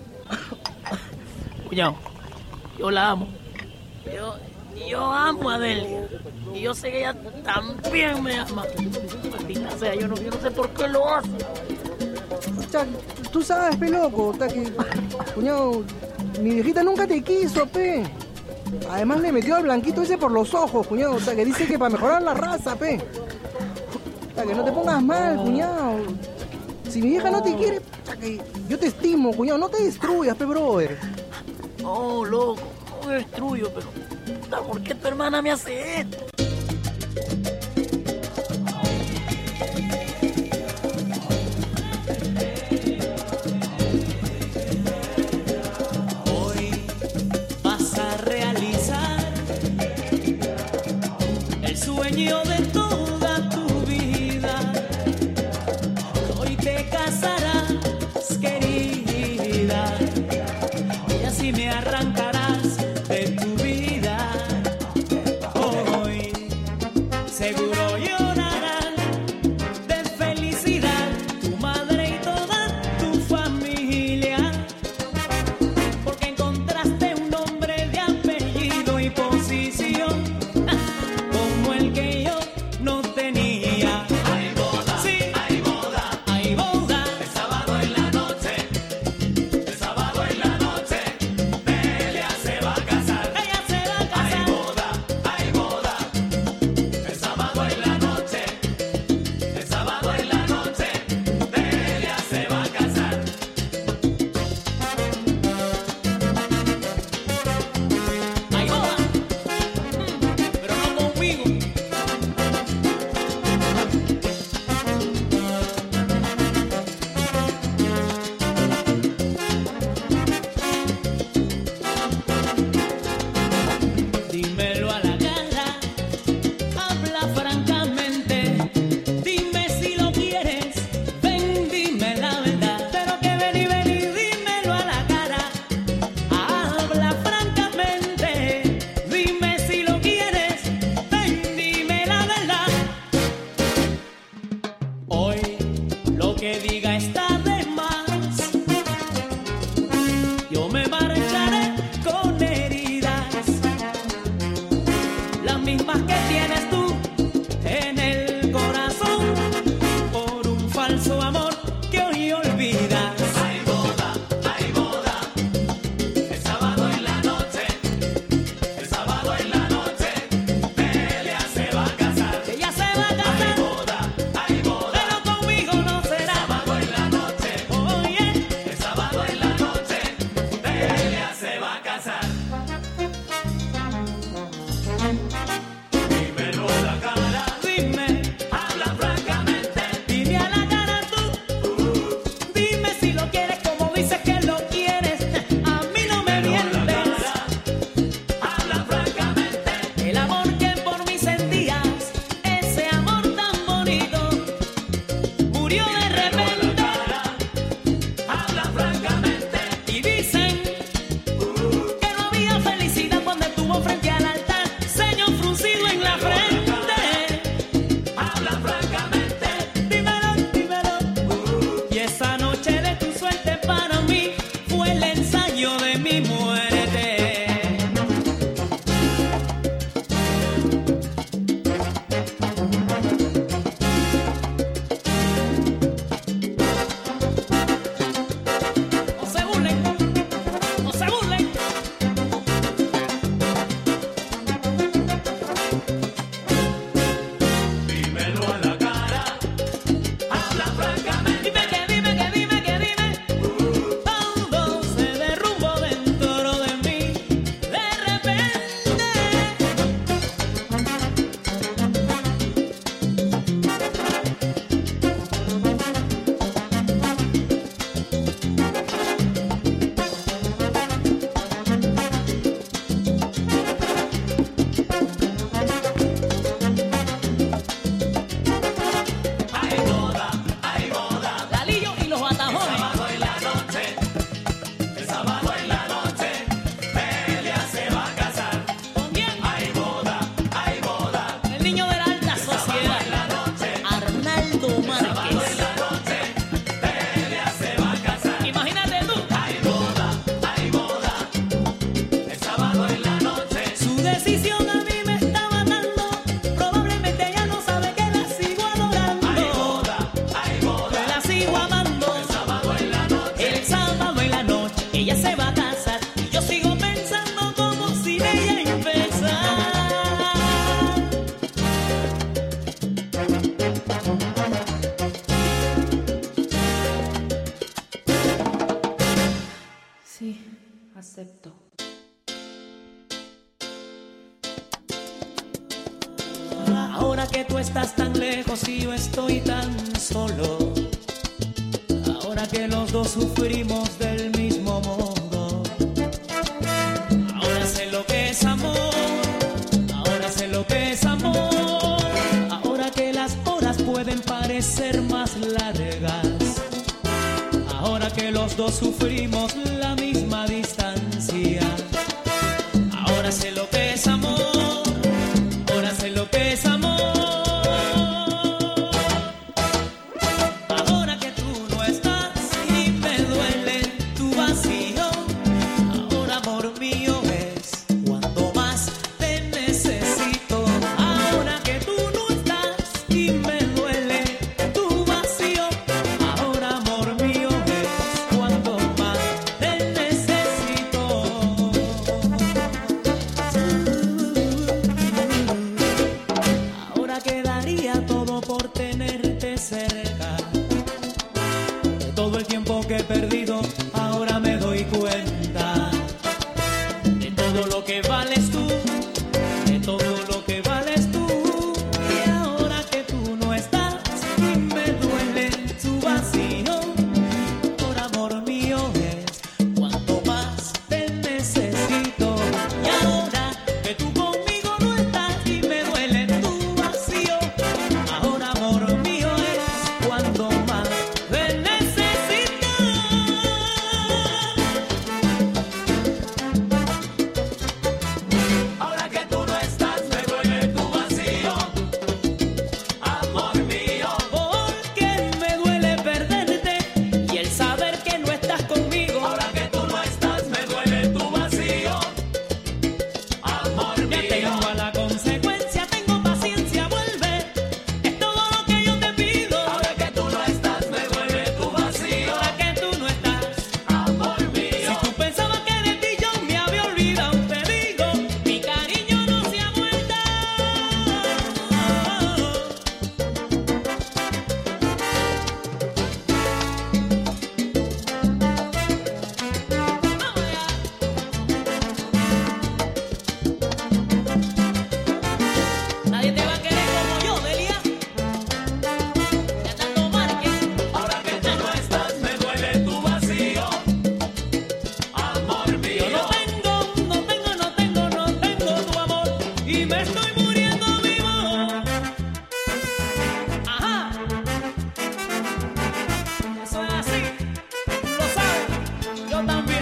Cuñado, yo la amo. Yo amo a Delia. Y yo sé que ella también me ama. Maldita sea, yo no sé por qué lo hace. Cha, tú sabes, pe loco, que, cuñado, mi viejita nunca te quiso, pe. Además le metió al blanquito ese por los ojos, cuñado, que dice que para mejorar la raza, pe. Que no te pongas mal, cuñado. Si mi vieja no te quiere, que yo te estimo, cuñado, no te destruyas, pe, brother. No, loco, no me destruyo, pero ¿por qué tu hermana me hace esto? Hoy vas a realizar el sueño de toda tu vida. Hoy te casarás, querida, y así me arrancarás de tu vida. Hoy seguro llorarán de felicidad tu madre y toda tu familia, porque encontraste un hombre de apellido y posición como el que yo no tenía. Hay boda, sí, hay boda, hay boda. El sábado en la noche, el sábado en la noche, Delia se va a casar. Ella se va a casar. Hay boda, hay boda. El sábado en la noche, el sábado en la noche, Delia se va a casar. Hay boda, pero no conmigo. Dímelo a la cara, habla francamente, dime si lo quieres, ven, dime la verdad, pero que ven y dímelo a la cara, habla francamente, dime si lo quieres, ven, dime la verdad. Hoy lo que diga está de más, yo me marcharé con heridas, las mismas que tienes tú en el corazón, por un falso amor que hoy olvidas. Hay boda, hay boda. El sábado en la noche, el sábado en la noche, Delia se va a casar. Ella se va a casar. Hay boda, pero conmigo no será. El sábado en la noche, oye, el sábado en la noche, Delia se va a casar. Dímelo a la cara, dime, habla francamente, dime a la cara tú, dime si lo quieres como dices que lo quieres, a mí no me mientes, habla francamente, el amor que por mí sentías, ese amor tan bonito, murió de repente, habla francamente, y dicen que no había felicidad cuando estuvo frente al altar, ceño fruncido en la frente. Habla francamente, dímelo, dímelo. Y esa noche de tu suerte para mí fue el ensayo de mi muerte. tú estás tan lejos y yo estoy tan solo. Ahora que los dos sufrimos del mismo modo. Ahora sé lo que es amor. Ahora sé lo que es amor. Ahora que las horas pueden parecer más largas. Ahora que los dos sufrimos la misma distancia. Ahora sé lo que es amor. Ahora sé lo que es amor. Ahora que tú no estás y me duele tu vacío. Ahora, amor mío, es cuando más te necesito. Ahora que tú no estás y me duele tu vacío. Ahora, amor mío, es cuando más te necesito. Ahora quedaría todo por tenerte cerca. De todo el tiempo que he perdido, ahora me doy cuenta. De todo lo que vales tú, de todo lo que vales tú. Y ahora que tú no estás y me duele tu vacío. Ahora, amor mío, es cuanto más te necesito. Y ahora que tú conmigo no estás y me duele tu vacío. Ahora, amor mío, es cuando más te necesito. Ahora que tú no estás me duele tu vacío. Amor mío, porque me duele perderte y el saber que no estás conmigo. Ahora que tú no estás me duele tu vacío. Amor mío, ya tengo a la consecuencia, tengo paciencia, vuelve. Es todo lo que yo te pido. Ahora que tú no estás me duele tu vacío. Ahora que tú no estás, amor mío. Si tú pensabas que de ti yo me había olvidado, te digo, mi cariño no se ha vuelto. Nadie te va a querer como yo, Delia. Ya tanto marque. Ahora que tú no estás, me duele tu vacío. Amor mío. Yo no tengo tu amor. Y me estoy muriendo vivo. Ajá. Eso es así. Tú lo sabes. Yo también.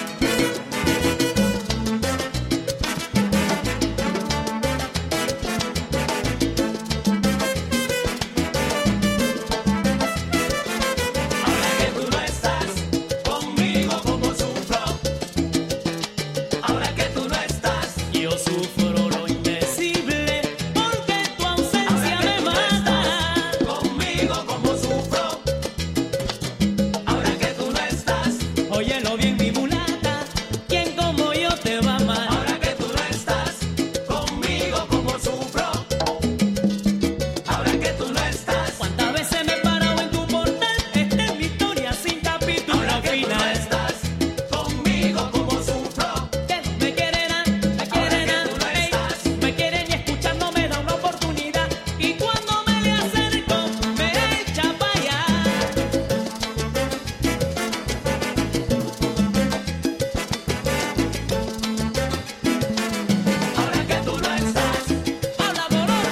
Ahora que tú no estás conmigo, como sufro. Ahora que tú no estás, yo sufro lo indecible, porque tu ausencia me mata. Conmigo, como sufro. Ahora que tú no estás, óyelo bien, mi mulata, ¿quién como yo te va a amar? Ahora que tú no estás, conmigo, como sufro. Ahora que tú no estás, cuántas veces me he parado en tu portal. Esta es mi historia sin capítulo final. Ahora que tú no estás, conmigo, como sufro. Que me quieren, ey, me quieren y escuchando me da una oportunidad. Y cuando me le acerco, me echa pa' allá. Ahora que tú no estás, habla dolor.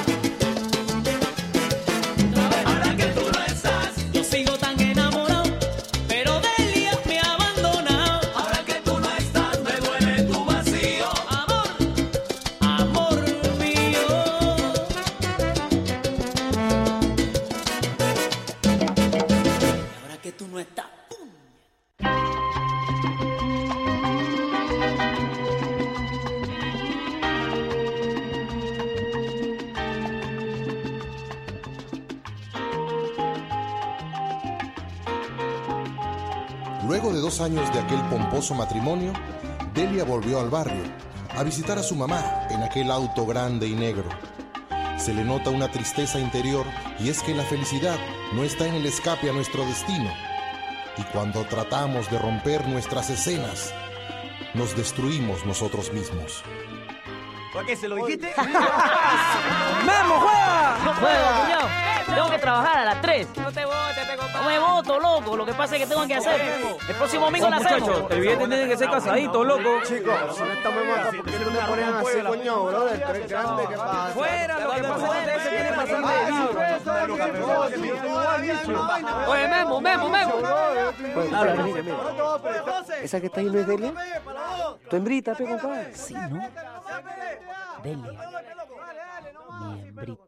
Ahora que tú no estás, yo sigo tan enamorado, pero Delia me ha abandonado. Ahora que tú no estás, me duele tu vacío. Amor, amor mío. Ahora que tú no estás. Luego de 2 años de aquel pomposo matrimonio, Delia volvió al barrio a visitar a su mamá en aquel auto grande y negro. Se le nota una tristeza interior, y es que la felicidad no está en el escape a nuestro destino. Y cuando tratamos de romper nuestras escenas, nos destruimos nosotros mismos. ¿Por qué se lo dijiste? ¡Vamos, juega! juego, cuñado. Tengo que trabajar a las 3. No te votes, pe, compadre. No me voto, loco. Lo que pasa es que tengo que hacer. El próximo domingo la hacemos. Muchachos, el billete tiene que ser casadito, loco. Chicos, si no estamos mata, ¿por qué no te ponen así, coño, brother? Tú eres grande, ¿qué pasa? Fuera, lo que pasa es que ustedes se quieren pasar de libro. Oye, Memo. Habla, mira. ¿Esa que está ahí no es Delia? ¿Tu hembrita, pe, compadre? Sí, ¿no? Delia. Mi hembrita.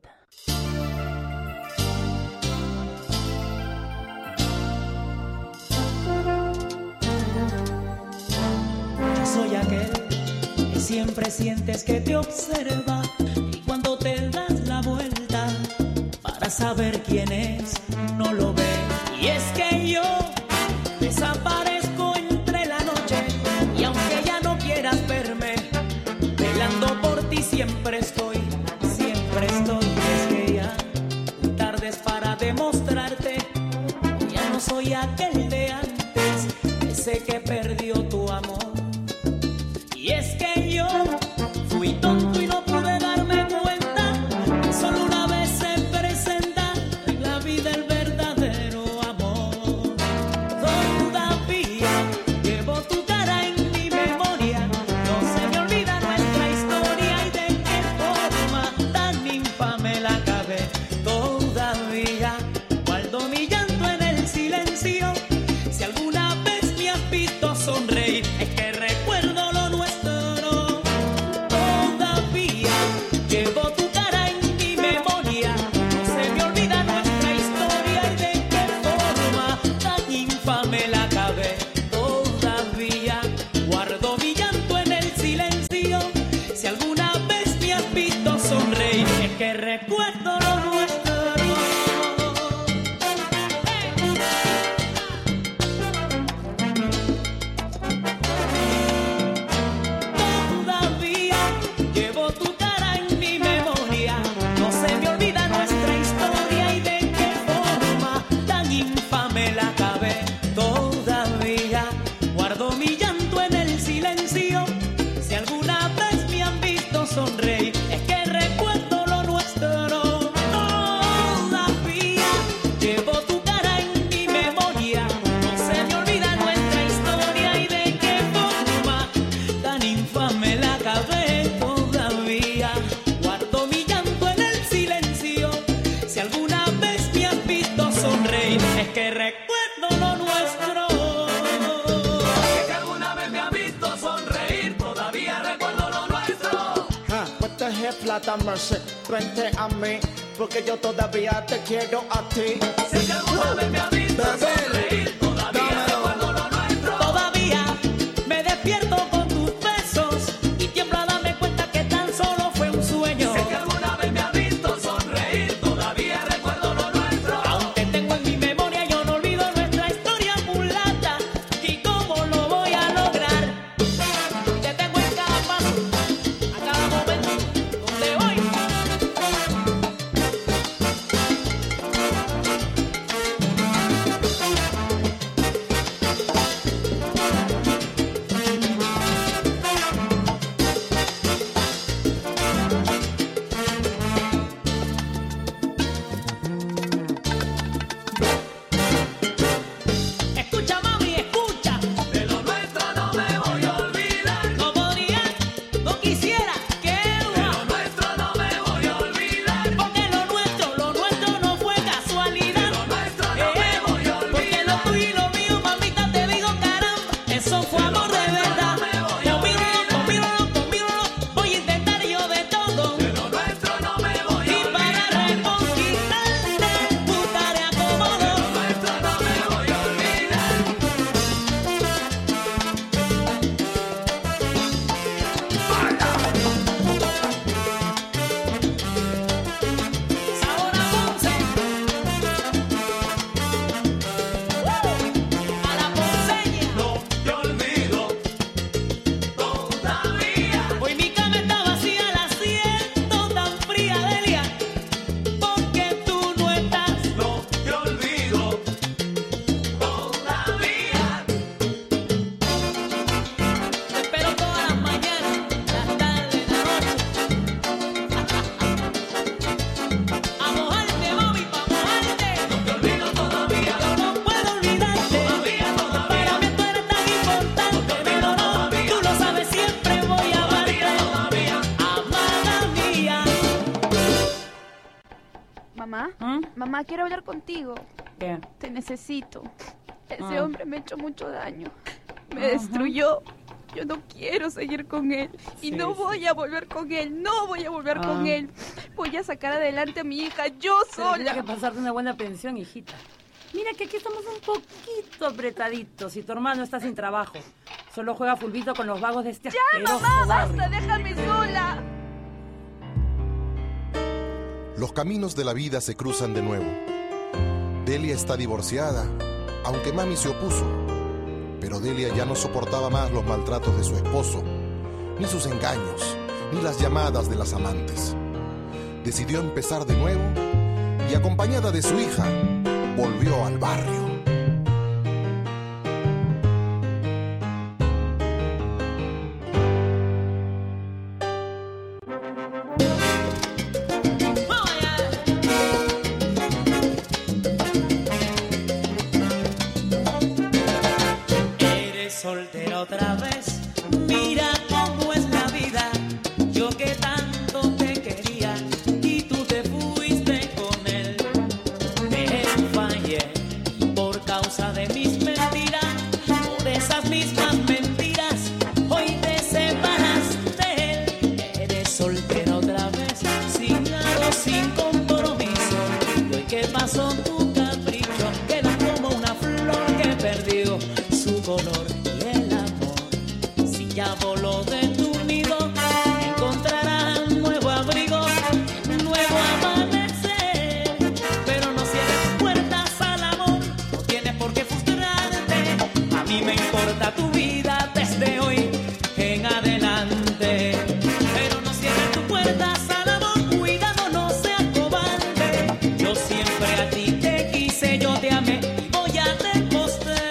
Soy aquel que siempre sientes que te observa y cuando te das la vuelta para saber quién es, no lo ves. Y es que yo desaparezco entre la noche y aunque ya no quieras verme, velando por ti siempre estoy. Es que ya muy tarde es para demostrarte, ya no soy aquel de antes, ese que perdió tu amor. Y es que yo fui tonto y no pude darme cuenta que solo una vez se presenta en la vida el verdadero amor. Todavía llevo tu cara en mi memoria, no se me olvida nuestra historia y de qué forma tan infame la acabé. Todavía guardo mi llanto en el silencio, si alguna vez me has visto sonreír, es que recuerdo lo nuestro. Todavía llevo tu cara en mi memoria, no se me olvida nuestra historia y de qué forma tan infame la acabé. Todavía guardo mi llanto en el silencio, si alguna vez me has visto sonreír, es que recuerdo lo nuestro. Todavía llevo tu cara en mi memoria, no se me olvida nuestra historia y de qué forma tan infame la acabé. Todavía guardo mi llanto en el silencio, si alguna vez me han visto sonreír, es que recuerdo lo nuestro. Todavía llevo tu cara en mi memoria, no se me olvida nuestra historia y de qué forma tan infame la acabé. Todavía guardo mi llanto en el silencio, si alguna vez me has visto sonreír, es que recuerdo lo nuestro. Es que alguna vez me has visto sonreír, todavía recuerdo lo nuestro. Pues te plata, merced, frente a mí, porque yo todavía te quiero a ti. Si que alguna vez me has visto sonreír, todavía recuerdo lo nuestro. Todavía me despierto con tus besos y tiemblo a darme cuenta que tan solo fue un sueño. Si que alguna vez me has visto sonreír, todavía recuerdo lo nuestro. Aunque tengo en mi memoria, yo no olvido nuestra historia mulata. ¿Y cómo lo voy a lograr? Te tengo en cada paso, a cada momento, donde voy. Mamá, quiero hablar contigo. ¿Qué? Te necesito. Ese hombre me ha hecho mucho daño. Me destruyó. Yo no quiero seguir con él. Y no voy a volver con él. No voy a volver con él. Voy a sacar adelante a mi hija yo sola. Tienes que pasarte una buena pensión, hijita. Mira que aquí estamos un poquito apretaditos y tu hermano está sin trabajo. Solo juega fulbito con los vagos de este asqueroso mamá, barrio. basta, déjame sola. Los caminos de la vida se cruzan de nuevo. Delia está divorciada, aunque mami se opuso. Pero Delia ya no soportaba más los maltratos de su esposo, ni sus engaños, ni las llamadas de las amantes. Decidió empezar de nuevo y, acompañada de su hija, volvió al barrio. Soltera otra vez, mira cómo es la vida. Yo que tanto te quería y tú te fuiste con él. Me fallé por causa de mis mentiras, por esas mismas mentiras. Hoy te separas de él. Eres soltera otra vez, sin aro, sin compromiso. Y hoy que pasó tu capricho, quedas como una flor que perdió su color. Ya voló de tu nido, encontrarás nuevo abrigo, nuevo amanecer. Pero no cierres puertas al amor, no tienes por qué frustrarte. A mí me importa tu vida desde hoy en adelante. Pero no cierres tus puertas al amor, cuidado, no seas cobarde. Yo siempre a ti te quise, yo te amé y voy a demostrarte.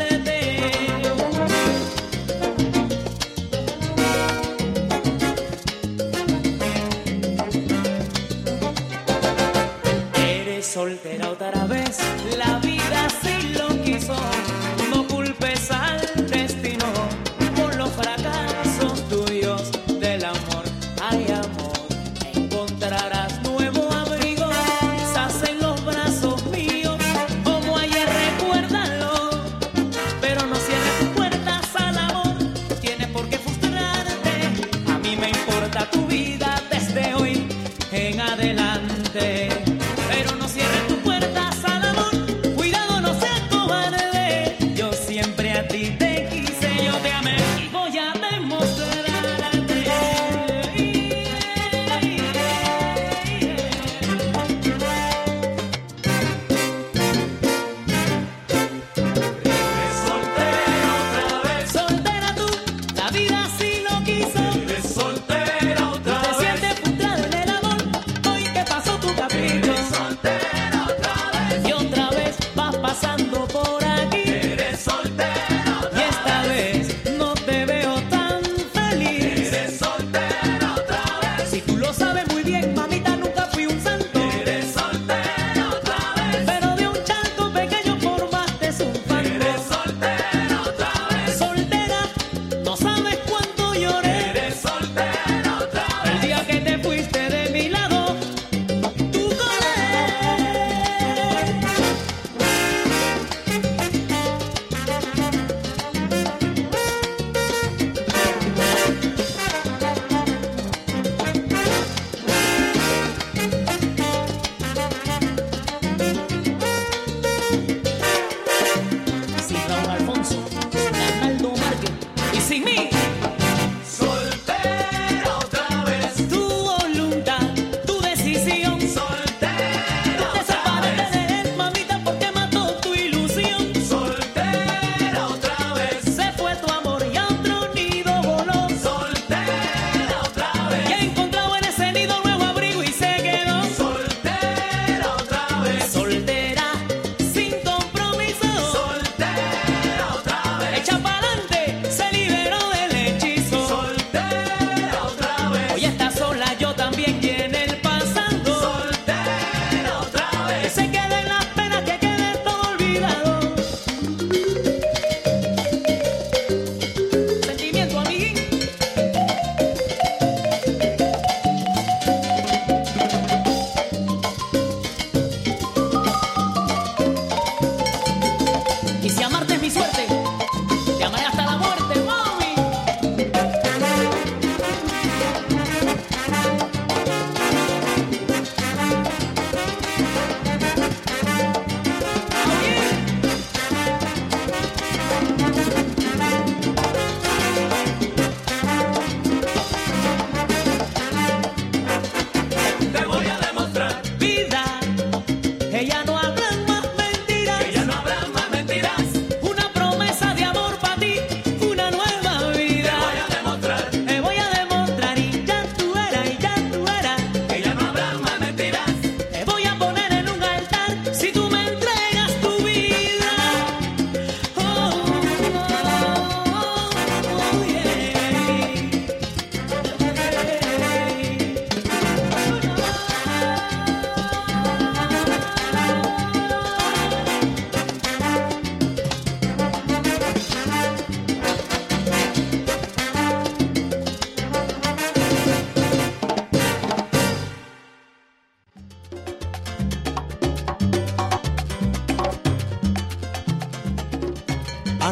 Soltera otra vez, la vida sí lo quiso. No culpes al destino por los fracasos tuyos del amor. Ay, amor, encontrarás nuevo abrigo, quizás en los brazos míos, como ayer, recuérdalo. Pero no cierres tus puertas al amor, no tienes por qué frustrarte. A mí me importa tu vida desde hoy en adelante. Pero no cierres tus puertas al amor, cuidado, no seas cobarde. Yo siempre a ti te quise, yo te amé y voy a demostrarte.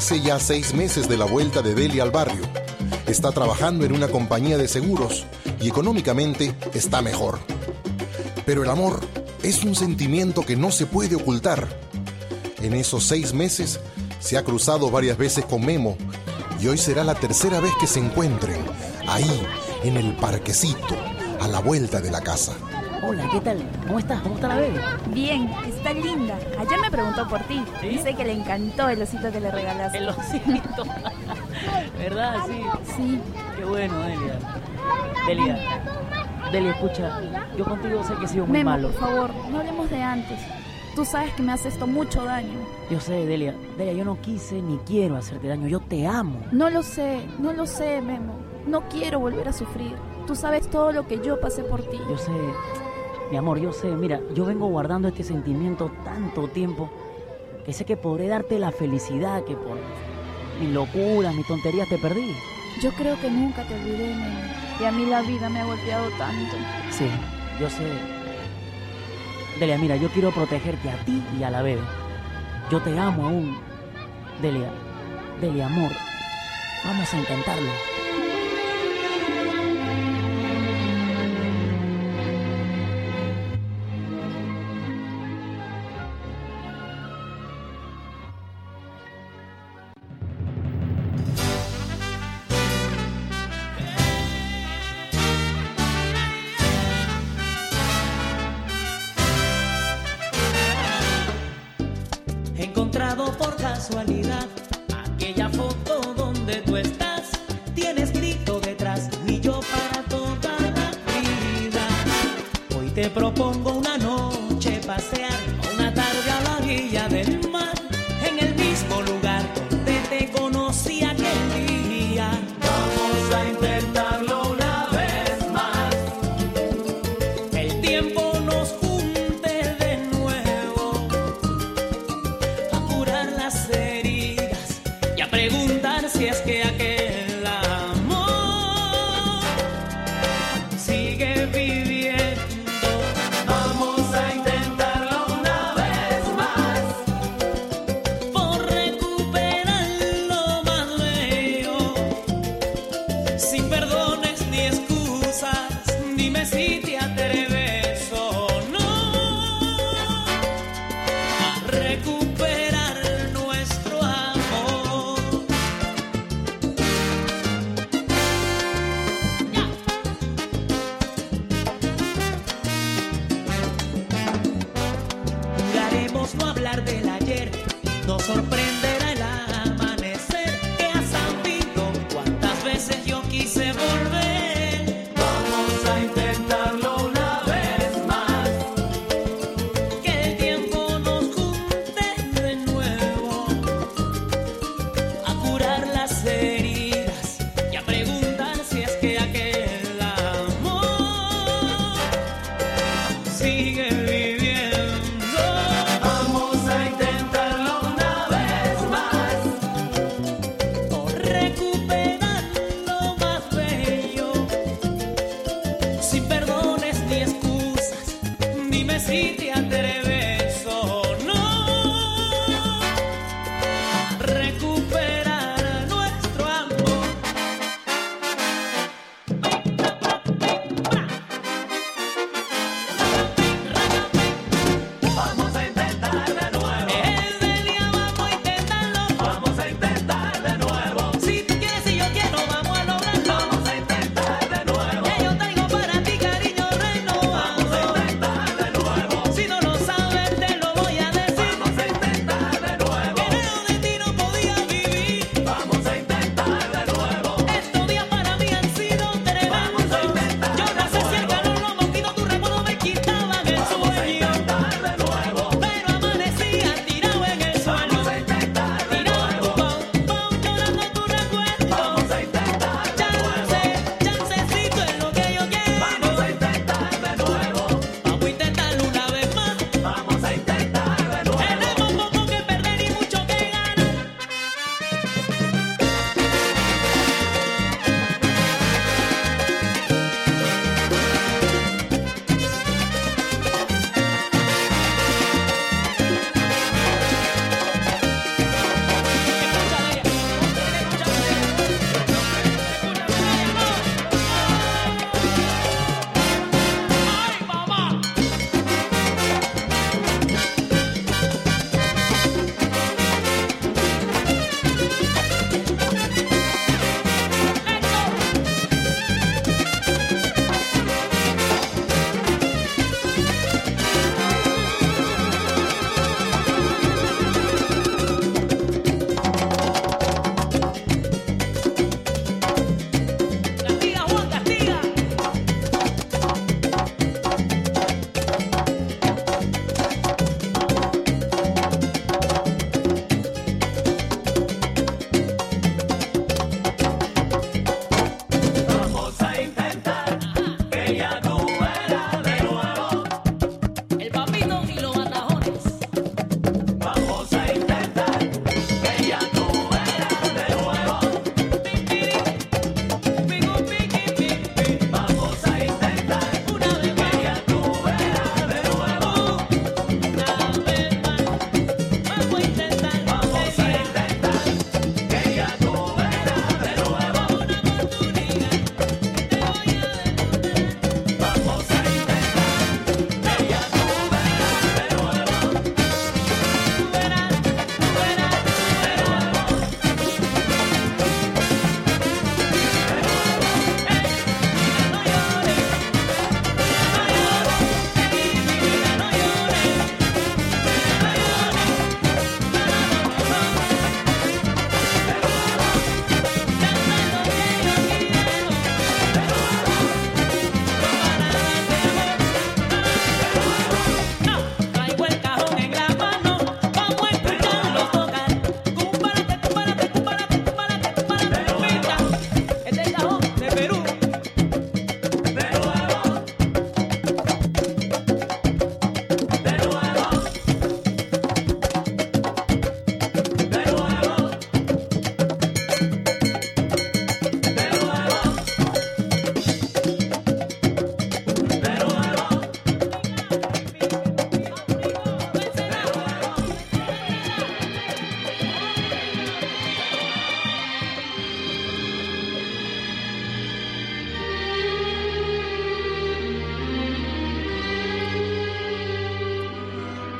Hace ya 6 meses de la vuelta de Delia al barrio. Está trabajando en una compañía de seguros y económicamente está mejor. Pero el amor es un sentimiento que no se puede ocultar. En esos 6 meses se ha cruzado varias veces con Memo y hoy será la tercera vez que se encuentren, ahí, en el parquecito, a la vuelta de la casa. Hola, ¿qué tal? ¿Cómo estás? ¿Cómo está la bebé? Bien, está linda. Ayer me preguntó por ti. ¿Sí? Dice que le encantó el osito que le regalaste. El osito. ¿Verdad? Sí. Sí. Qué bueno, Delia. Delia, escucha, yo contigo sé que he sido muy Memo, malo. por favor, no hablemos de antes. Tú sabes que me hace esto mucho daño. Yo sé, Delia. Delia, yo no quise ni quiero hacerte daño. Yo te amo. No lo sé, Memo. No quiero volver a sufrir. Tú sabes todo lo que yo pasé por ti. Yo sé, mi amor, yo sé. Mira, yo vengo guardando este sentimiento tanto tiempo que sé que podré darte la felicidad que por mis locuras, mis tonterías te perdí. Yo creo que nunca te olvidé, Memo. Y a mí la vida me ha golpeado tanto. Sí, yo sé. Delia, mira, yo quiero protegerte a ti y a la bebé. Yo te amo aún. Delia, amor, vamos a intentarlo. He encontrado por casualidad aquella foto donde tú estás. Tiene escrito detrás, ni yo para toda la vida. Hoy te propongo una noche pasear, una tarde a la orilla del mar, en el mismo lugar donde te conocí aquel día. Vamos a intentarlo una vez más. El tiempo nos junte de nuevo a curar las heridas y a preguntar si es que aquel amor sigue viviendo. Vamos a intentarlo una vez más por recuperar lo más bello, sin perdones ni excusas. Dime si te atreves o no a recuperar nuestro amor. Juraremos no hablar del ayer, nos sorprenderá el amanecer. Que has sabido cuántas veces yo quise volver. Vamos a intentarlo una vez más. Que el tiempo nos junte de nuevo a curar las heridas y a preguntar si es que aquel amor sigue viviendo. Vamos a intentarlo una vez más por recuperar lo más bello, sin perdones ni excusas. Dime si te atreves o no a recuperar nuestro amor. Vamos a intentar de nuevo. Delia, vamos a intentarlo. Vamos a intentar de nuevo. Si tú quieres y yo quiero, vamos a lograrlo. Vamos a intentar de nuevo. Que yo tengo para ti, cariño reino. Vamos a intentar de nuevo. Si no lo sabes,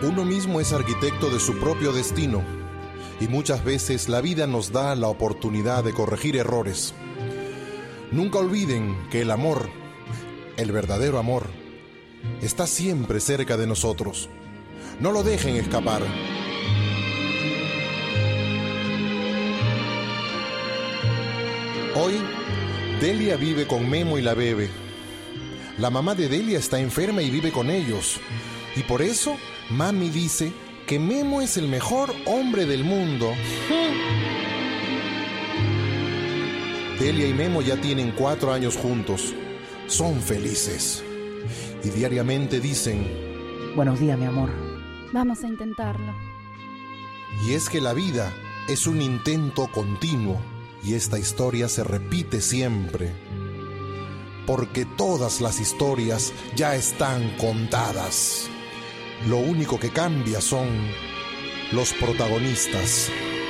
Uno mismo es arquitecto de su propio destino y muchas veces la vida nos da la oportunidad de corregir errores. Nunca olviden que el amor, el verdadero amor, está siempre cerca de nosotros. No lo dejen escapar. Hoy, Delia vive con Memo y la bebé. La mamá de Delia está enferma y vive con ellos. Y por eso, mami dice que Memo es el mejor hombre del mundo. Delia y Memo ya tienen 4 años juntos. Son felices. Y diariamente dicen: buenos días, mi amor. Vamos a intentarlo. Y es que la vida es un intento continuo. Y esta historia se repite siempre. Porque todas las historias ya están contadas. Lo único que cambia son los protagonistas.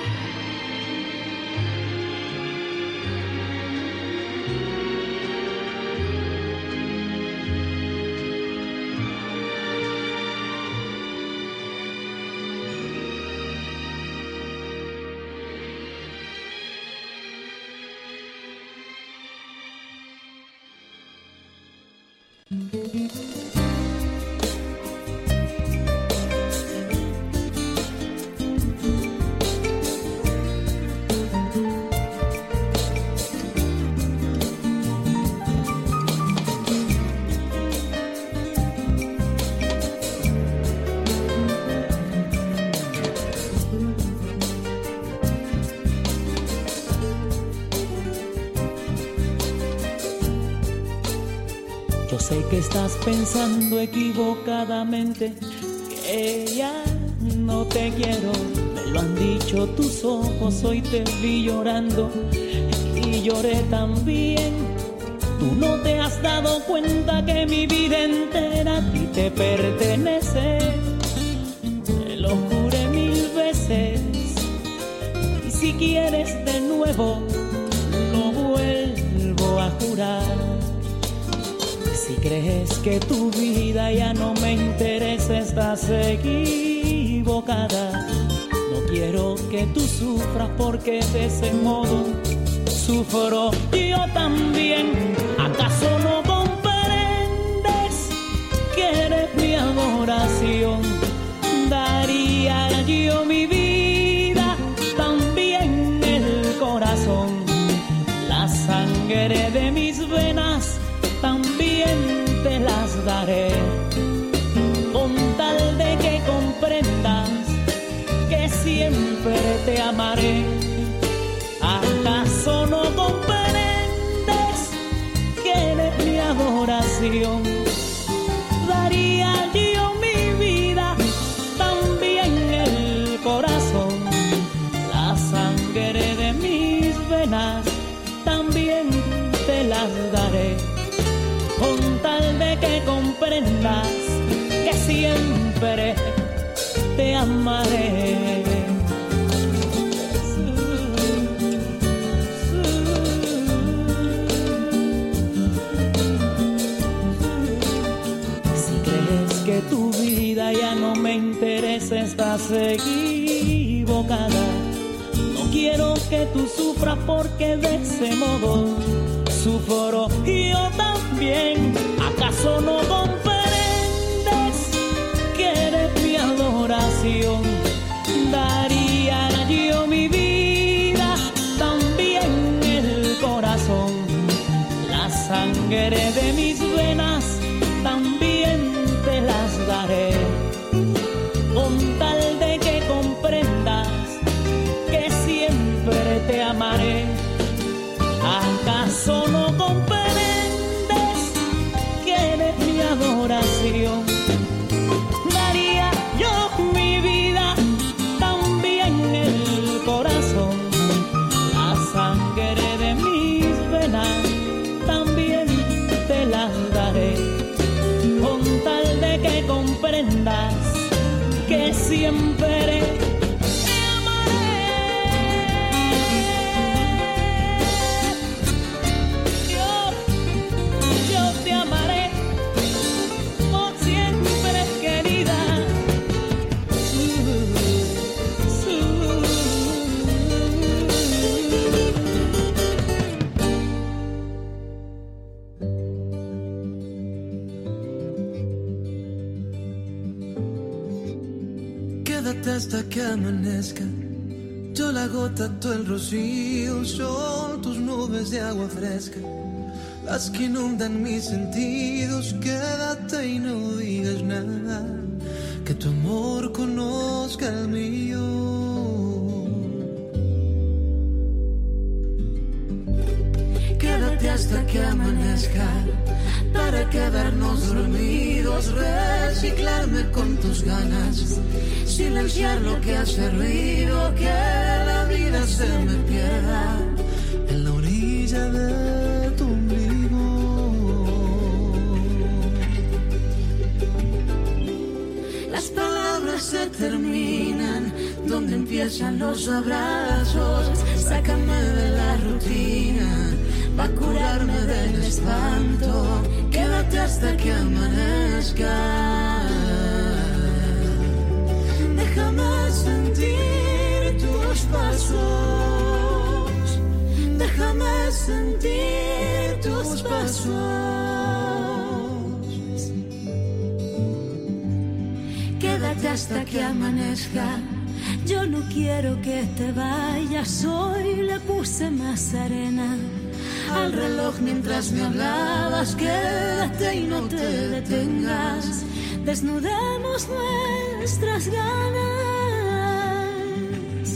Yo sé que estás pensando equivocadamente que ya no te quiero. Me lo han dicho tus ojos, hoy te vi llorando y lloré también. Tú no te has dado cuenta que mi vida entera a ti te pertenece. Te lo juré 1000 veces y si quieres de nuevo lo vuelvo a jurar. Si crees que tu vida ya no me interesa, estás equivocada. No quiero que tú sufras porque de ese modo sufro yo también. ¿Acaso no comprendes que eres mi adoración? Daría yo mi vida, también el corazón, la sangre de mis venas también te las daré, con tal de que comprendas que siempre te amaré. ¿Acaso no comprendes que eres mi adoración? Daría yo mi vida, también el corazón, la sangre de mis venas también te las daré, con tal de que comprendas que siempre te amaré. Si crees que tu vida ya no me interesa, estás equivocada. No quiero que tú sufras porque de ese modo sufro yo también. ¿Acaso no comprendes que eres mi adoración? Daría yo mi vida, también el corazón, la sangre de mis venas también te las daré, con tal de que comprendas que siempre te amaré. ¿Acaso no comprendes que eres mi adoración? Daría yo mi vida, también el corazón, la sangre de mis venas también te las daré, con tal de que comprendas que siempre te amaré por siempre, querida. Quédate hasta que amanezca. Yo la gota, tú el rocío, son tus nubes de agua fresca, las que inundan mis sentidos. Quédate y no digas nada, que tu amor conozca el mío. Quédate hasta que amanezca, para quedarnos dormidos, reciclarme con tus ganas, silenciar lo que hace ruido, que la vida se me pierda en la orilla de tu ombligo. Las palabras se terminan donde empiezan los abrazos. Sácame de la rutina, va a curarme del espanto. Quédate hasta que amanezca. Déjame sentir tus pasos. Déjame sentir tus pasos. Quédate hasta que amanezca. Yo no quiero que te vayas. Hoy le puse más arena al reloj mientras me hablabas. Quédate y no te detengas. Desnudemos nuestras ganas.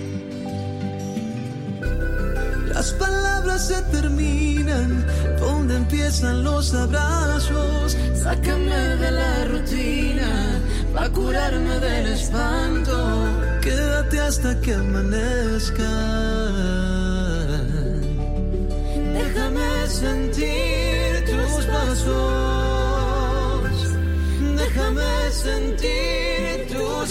Las palabras se terminan donde empiezan los abrazos. Sácame de la rutina, va a curarme del espanto. Quédate hasta que amanezca. Déjame sentir tus pasos. Déjame sentir tus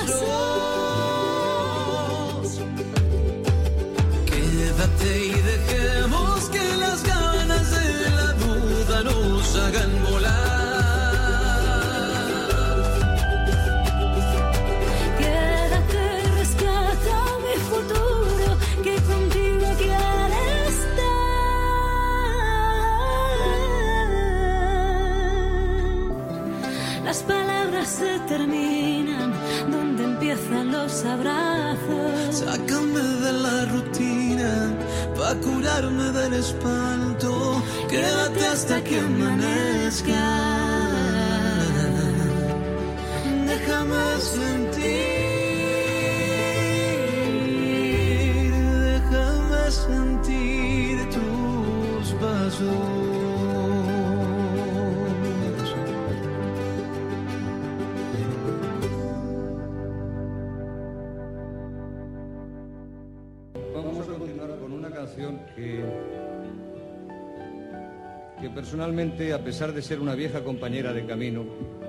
pasos. Quédate y dejemos que las ganas de la duda nos hagan volar. Quédate, rescata mi futuro, que contigo quiero estar. Las palabras se terminan donde empiezan los abrazos. Sácame de la rutina, pa' curarme del espanto. Quédate hasta que amanezca. Déjame sentir tus pasos. Que personalmente, a pesar de ser una vieja compañera de camino,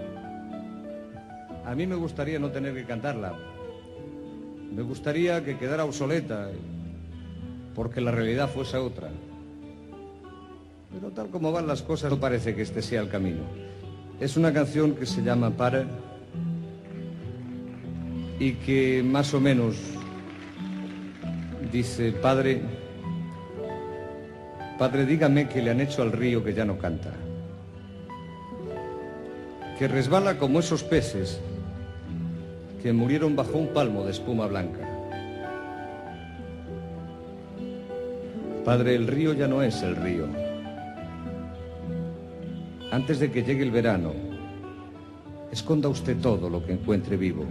a mí me gustaría no tener que cantarla. Me gustaría que quedara obsoleta, porque la realidad fuese otra. Pero tal como van las cosas, no parece que este sea el camino. Es una canción que se llama Para, y que más o menos dice: Padre, dígame que le han hecho al río que ya no canta, que resbala como esos peces que murieron bajo un palmo de espuma blanca. Padre, el río ya no es el río. Antes de que llegue el verano, esconda usted todo lo que encuentre vivo.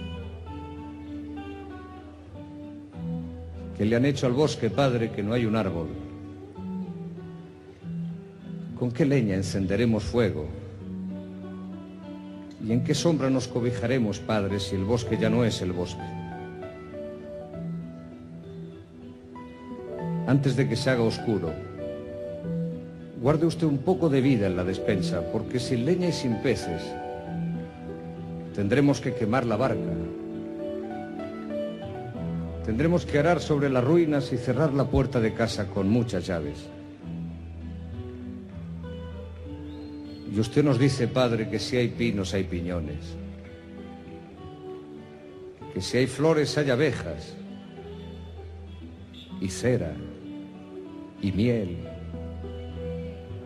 Que le han hecho al bosque, Padre, que no hay un árbol. ¿Con qué leña encenderemos fuego? ¿Y en qué sombra nos cobijaremos, Padre, si el bosque ya no es el bosque? Antes de que se haga oscuro, guarde usted un poco de vida en la despensa, porque sin leña y sin peces tendremos que quemar la barca. Tendremos que arar sobre las ruinas y cerrar la puerta de casa con muchas llaves. Y usted nos dice, Padre, que si hay pinos hay piñones, que si hay flores hay abejas, y cera, y miel.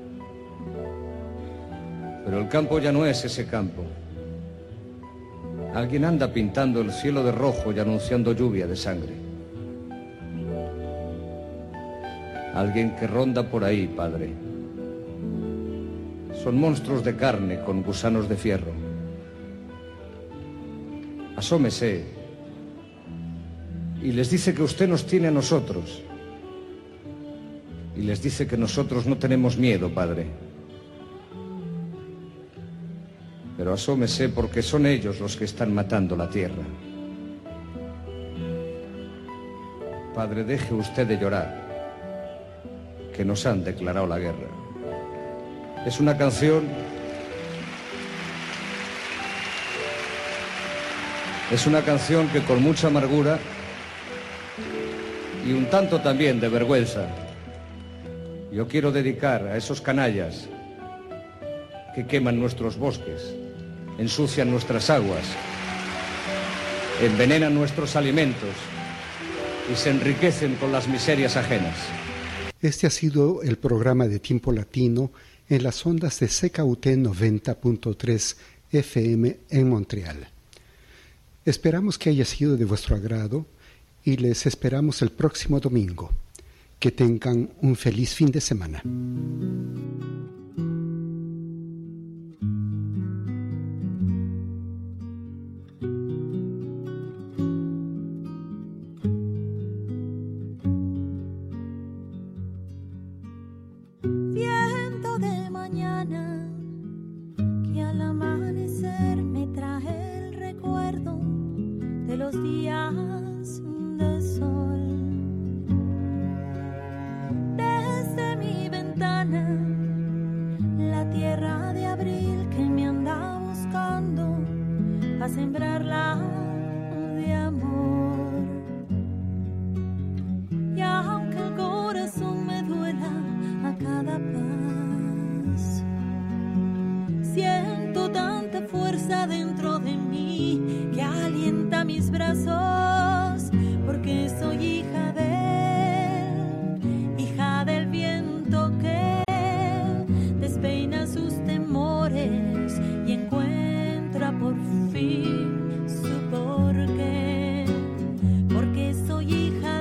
Pero el campo ya no es ese campo. Alguien anda pintando el cielo de rojo y anunciando lluvia de sangre. Alguien que ronda por ahí, padre. Son monstruos de carne con gusanos de fierro. Asómese y les dice que usted nos tiene a nosotros. Y les dice que nosotros no tenemos miedo, padre. Pero asómese porque son ellos los que están matando la tierra. Padre, deje usted de llorar, que nos han declarado la guerra. Es una canción... Es una canción que con mucha amargura y un tanto también de vergüenza yo quiero dedicar a esos canallas que queman nuestros bosques, ensucian nuestras aguas, envenenan nuestros alimentos y se enriquecen con las miserias ajenas. Este ha sido el programa de Tiempo Latino en las ondas de CKUT 90.3 FM en Montreal. Esperamos que haya sido de vuestro agrado y les esperamos el próximo domingo. Que tengan un feliz fin de semana. Viento de mañana que al amanecer me trae el recuerdo de los días de sol. Desde mi ventana la tierra de abril que me anda buscando a sembrarla de amor. Y aunque el corazón me duela a cada paso, siento tanta fuerza dentro de mí que alienta mis brazos, porque soy hija del viento que despeina sus temores y encuentra por fin su porqué, porque soy hija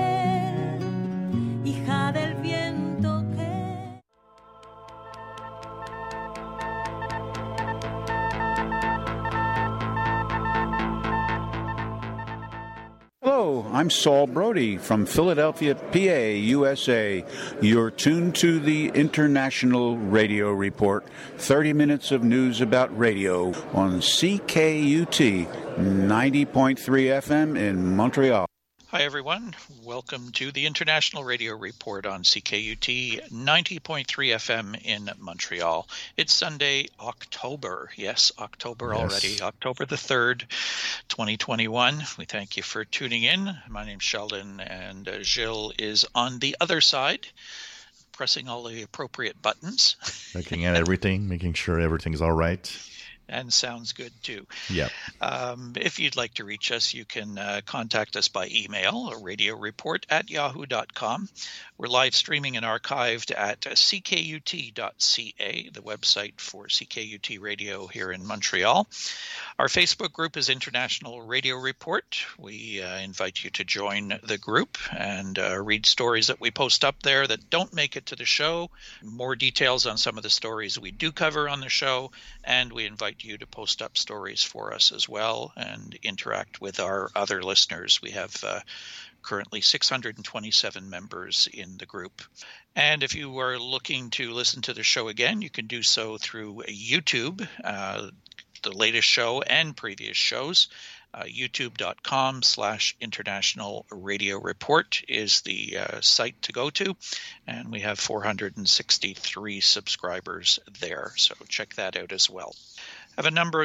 del viento que... Hello, I'm Saul Brody from Philadelphia, PA, USA. You're tuned to the International Radio Report, 30 minutes of news about radio on CKUT 90.3 FM in Montreal. Hi, everyone. Welcome to the International Radio Report on CKUT 90.3 FM in Montreal. It's Sunday, October. Yes, October already. October the 3rd, 2021. We thank you for tuning in. My name's Sheldon, and Gilles is on the other side, pressing all the appropriate buttons. Looking at everything, making sure everything's all right. And sounds good, too. Yep. If you'd like to reach us, you can contact us by email, radioreport@yahoo.com. We're live streaming and archived at ckut.ca, the website for CKUT Radio here in Montreal. Our Facebook group is International Radio Report. We invite you to join the group and read stories that we post up there that don't make it to the show, more details on some of the stories we do cover on the show, and we invite you to post up stories for us as well and interact with our other listeners. We have currently 627 members in the group. And if you are looking to listen to the show again, you can do so through YouTube, the latest show and previous shows. YouTube.com/International Radio Report is the site to go to, and we have 463 subscribers there, so check that out as well. I have a number of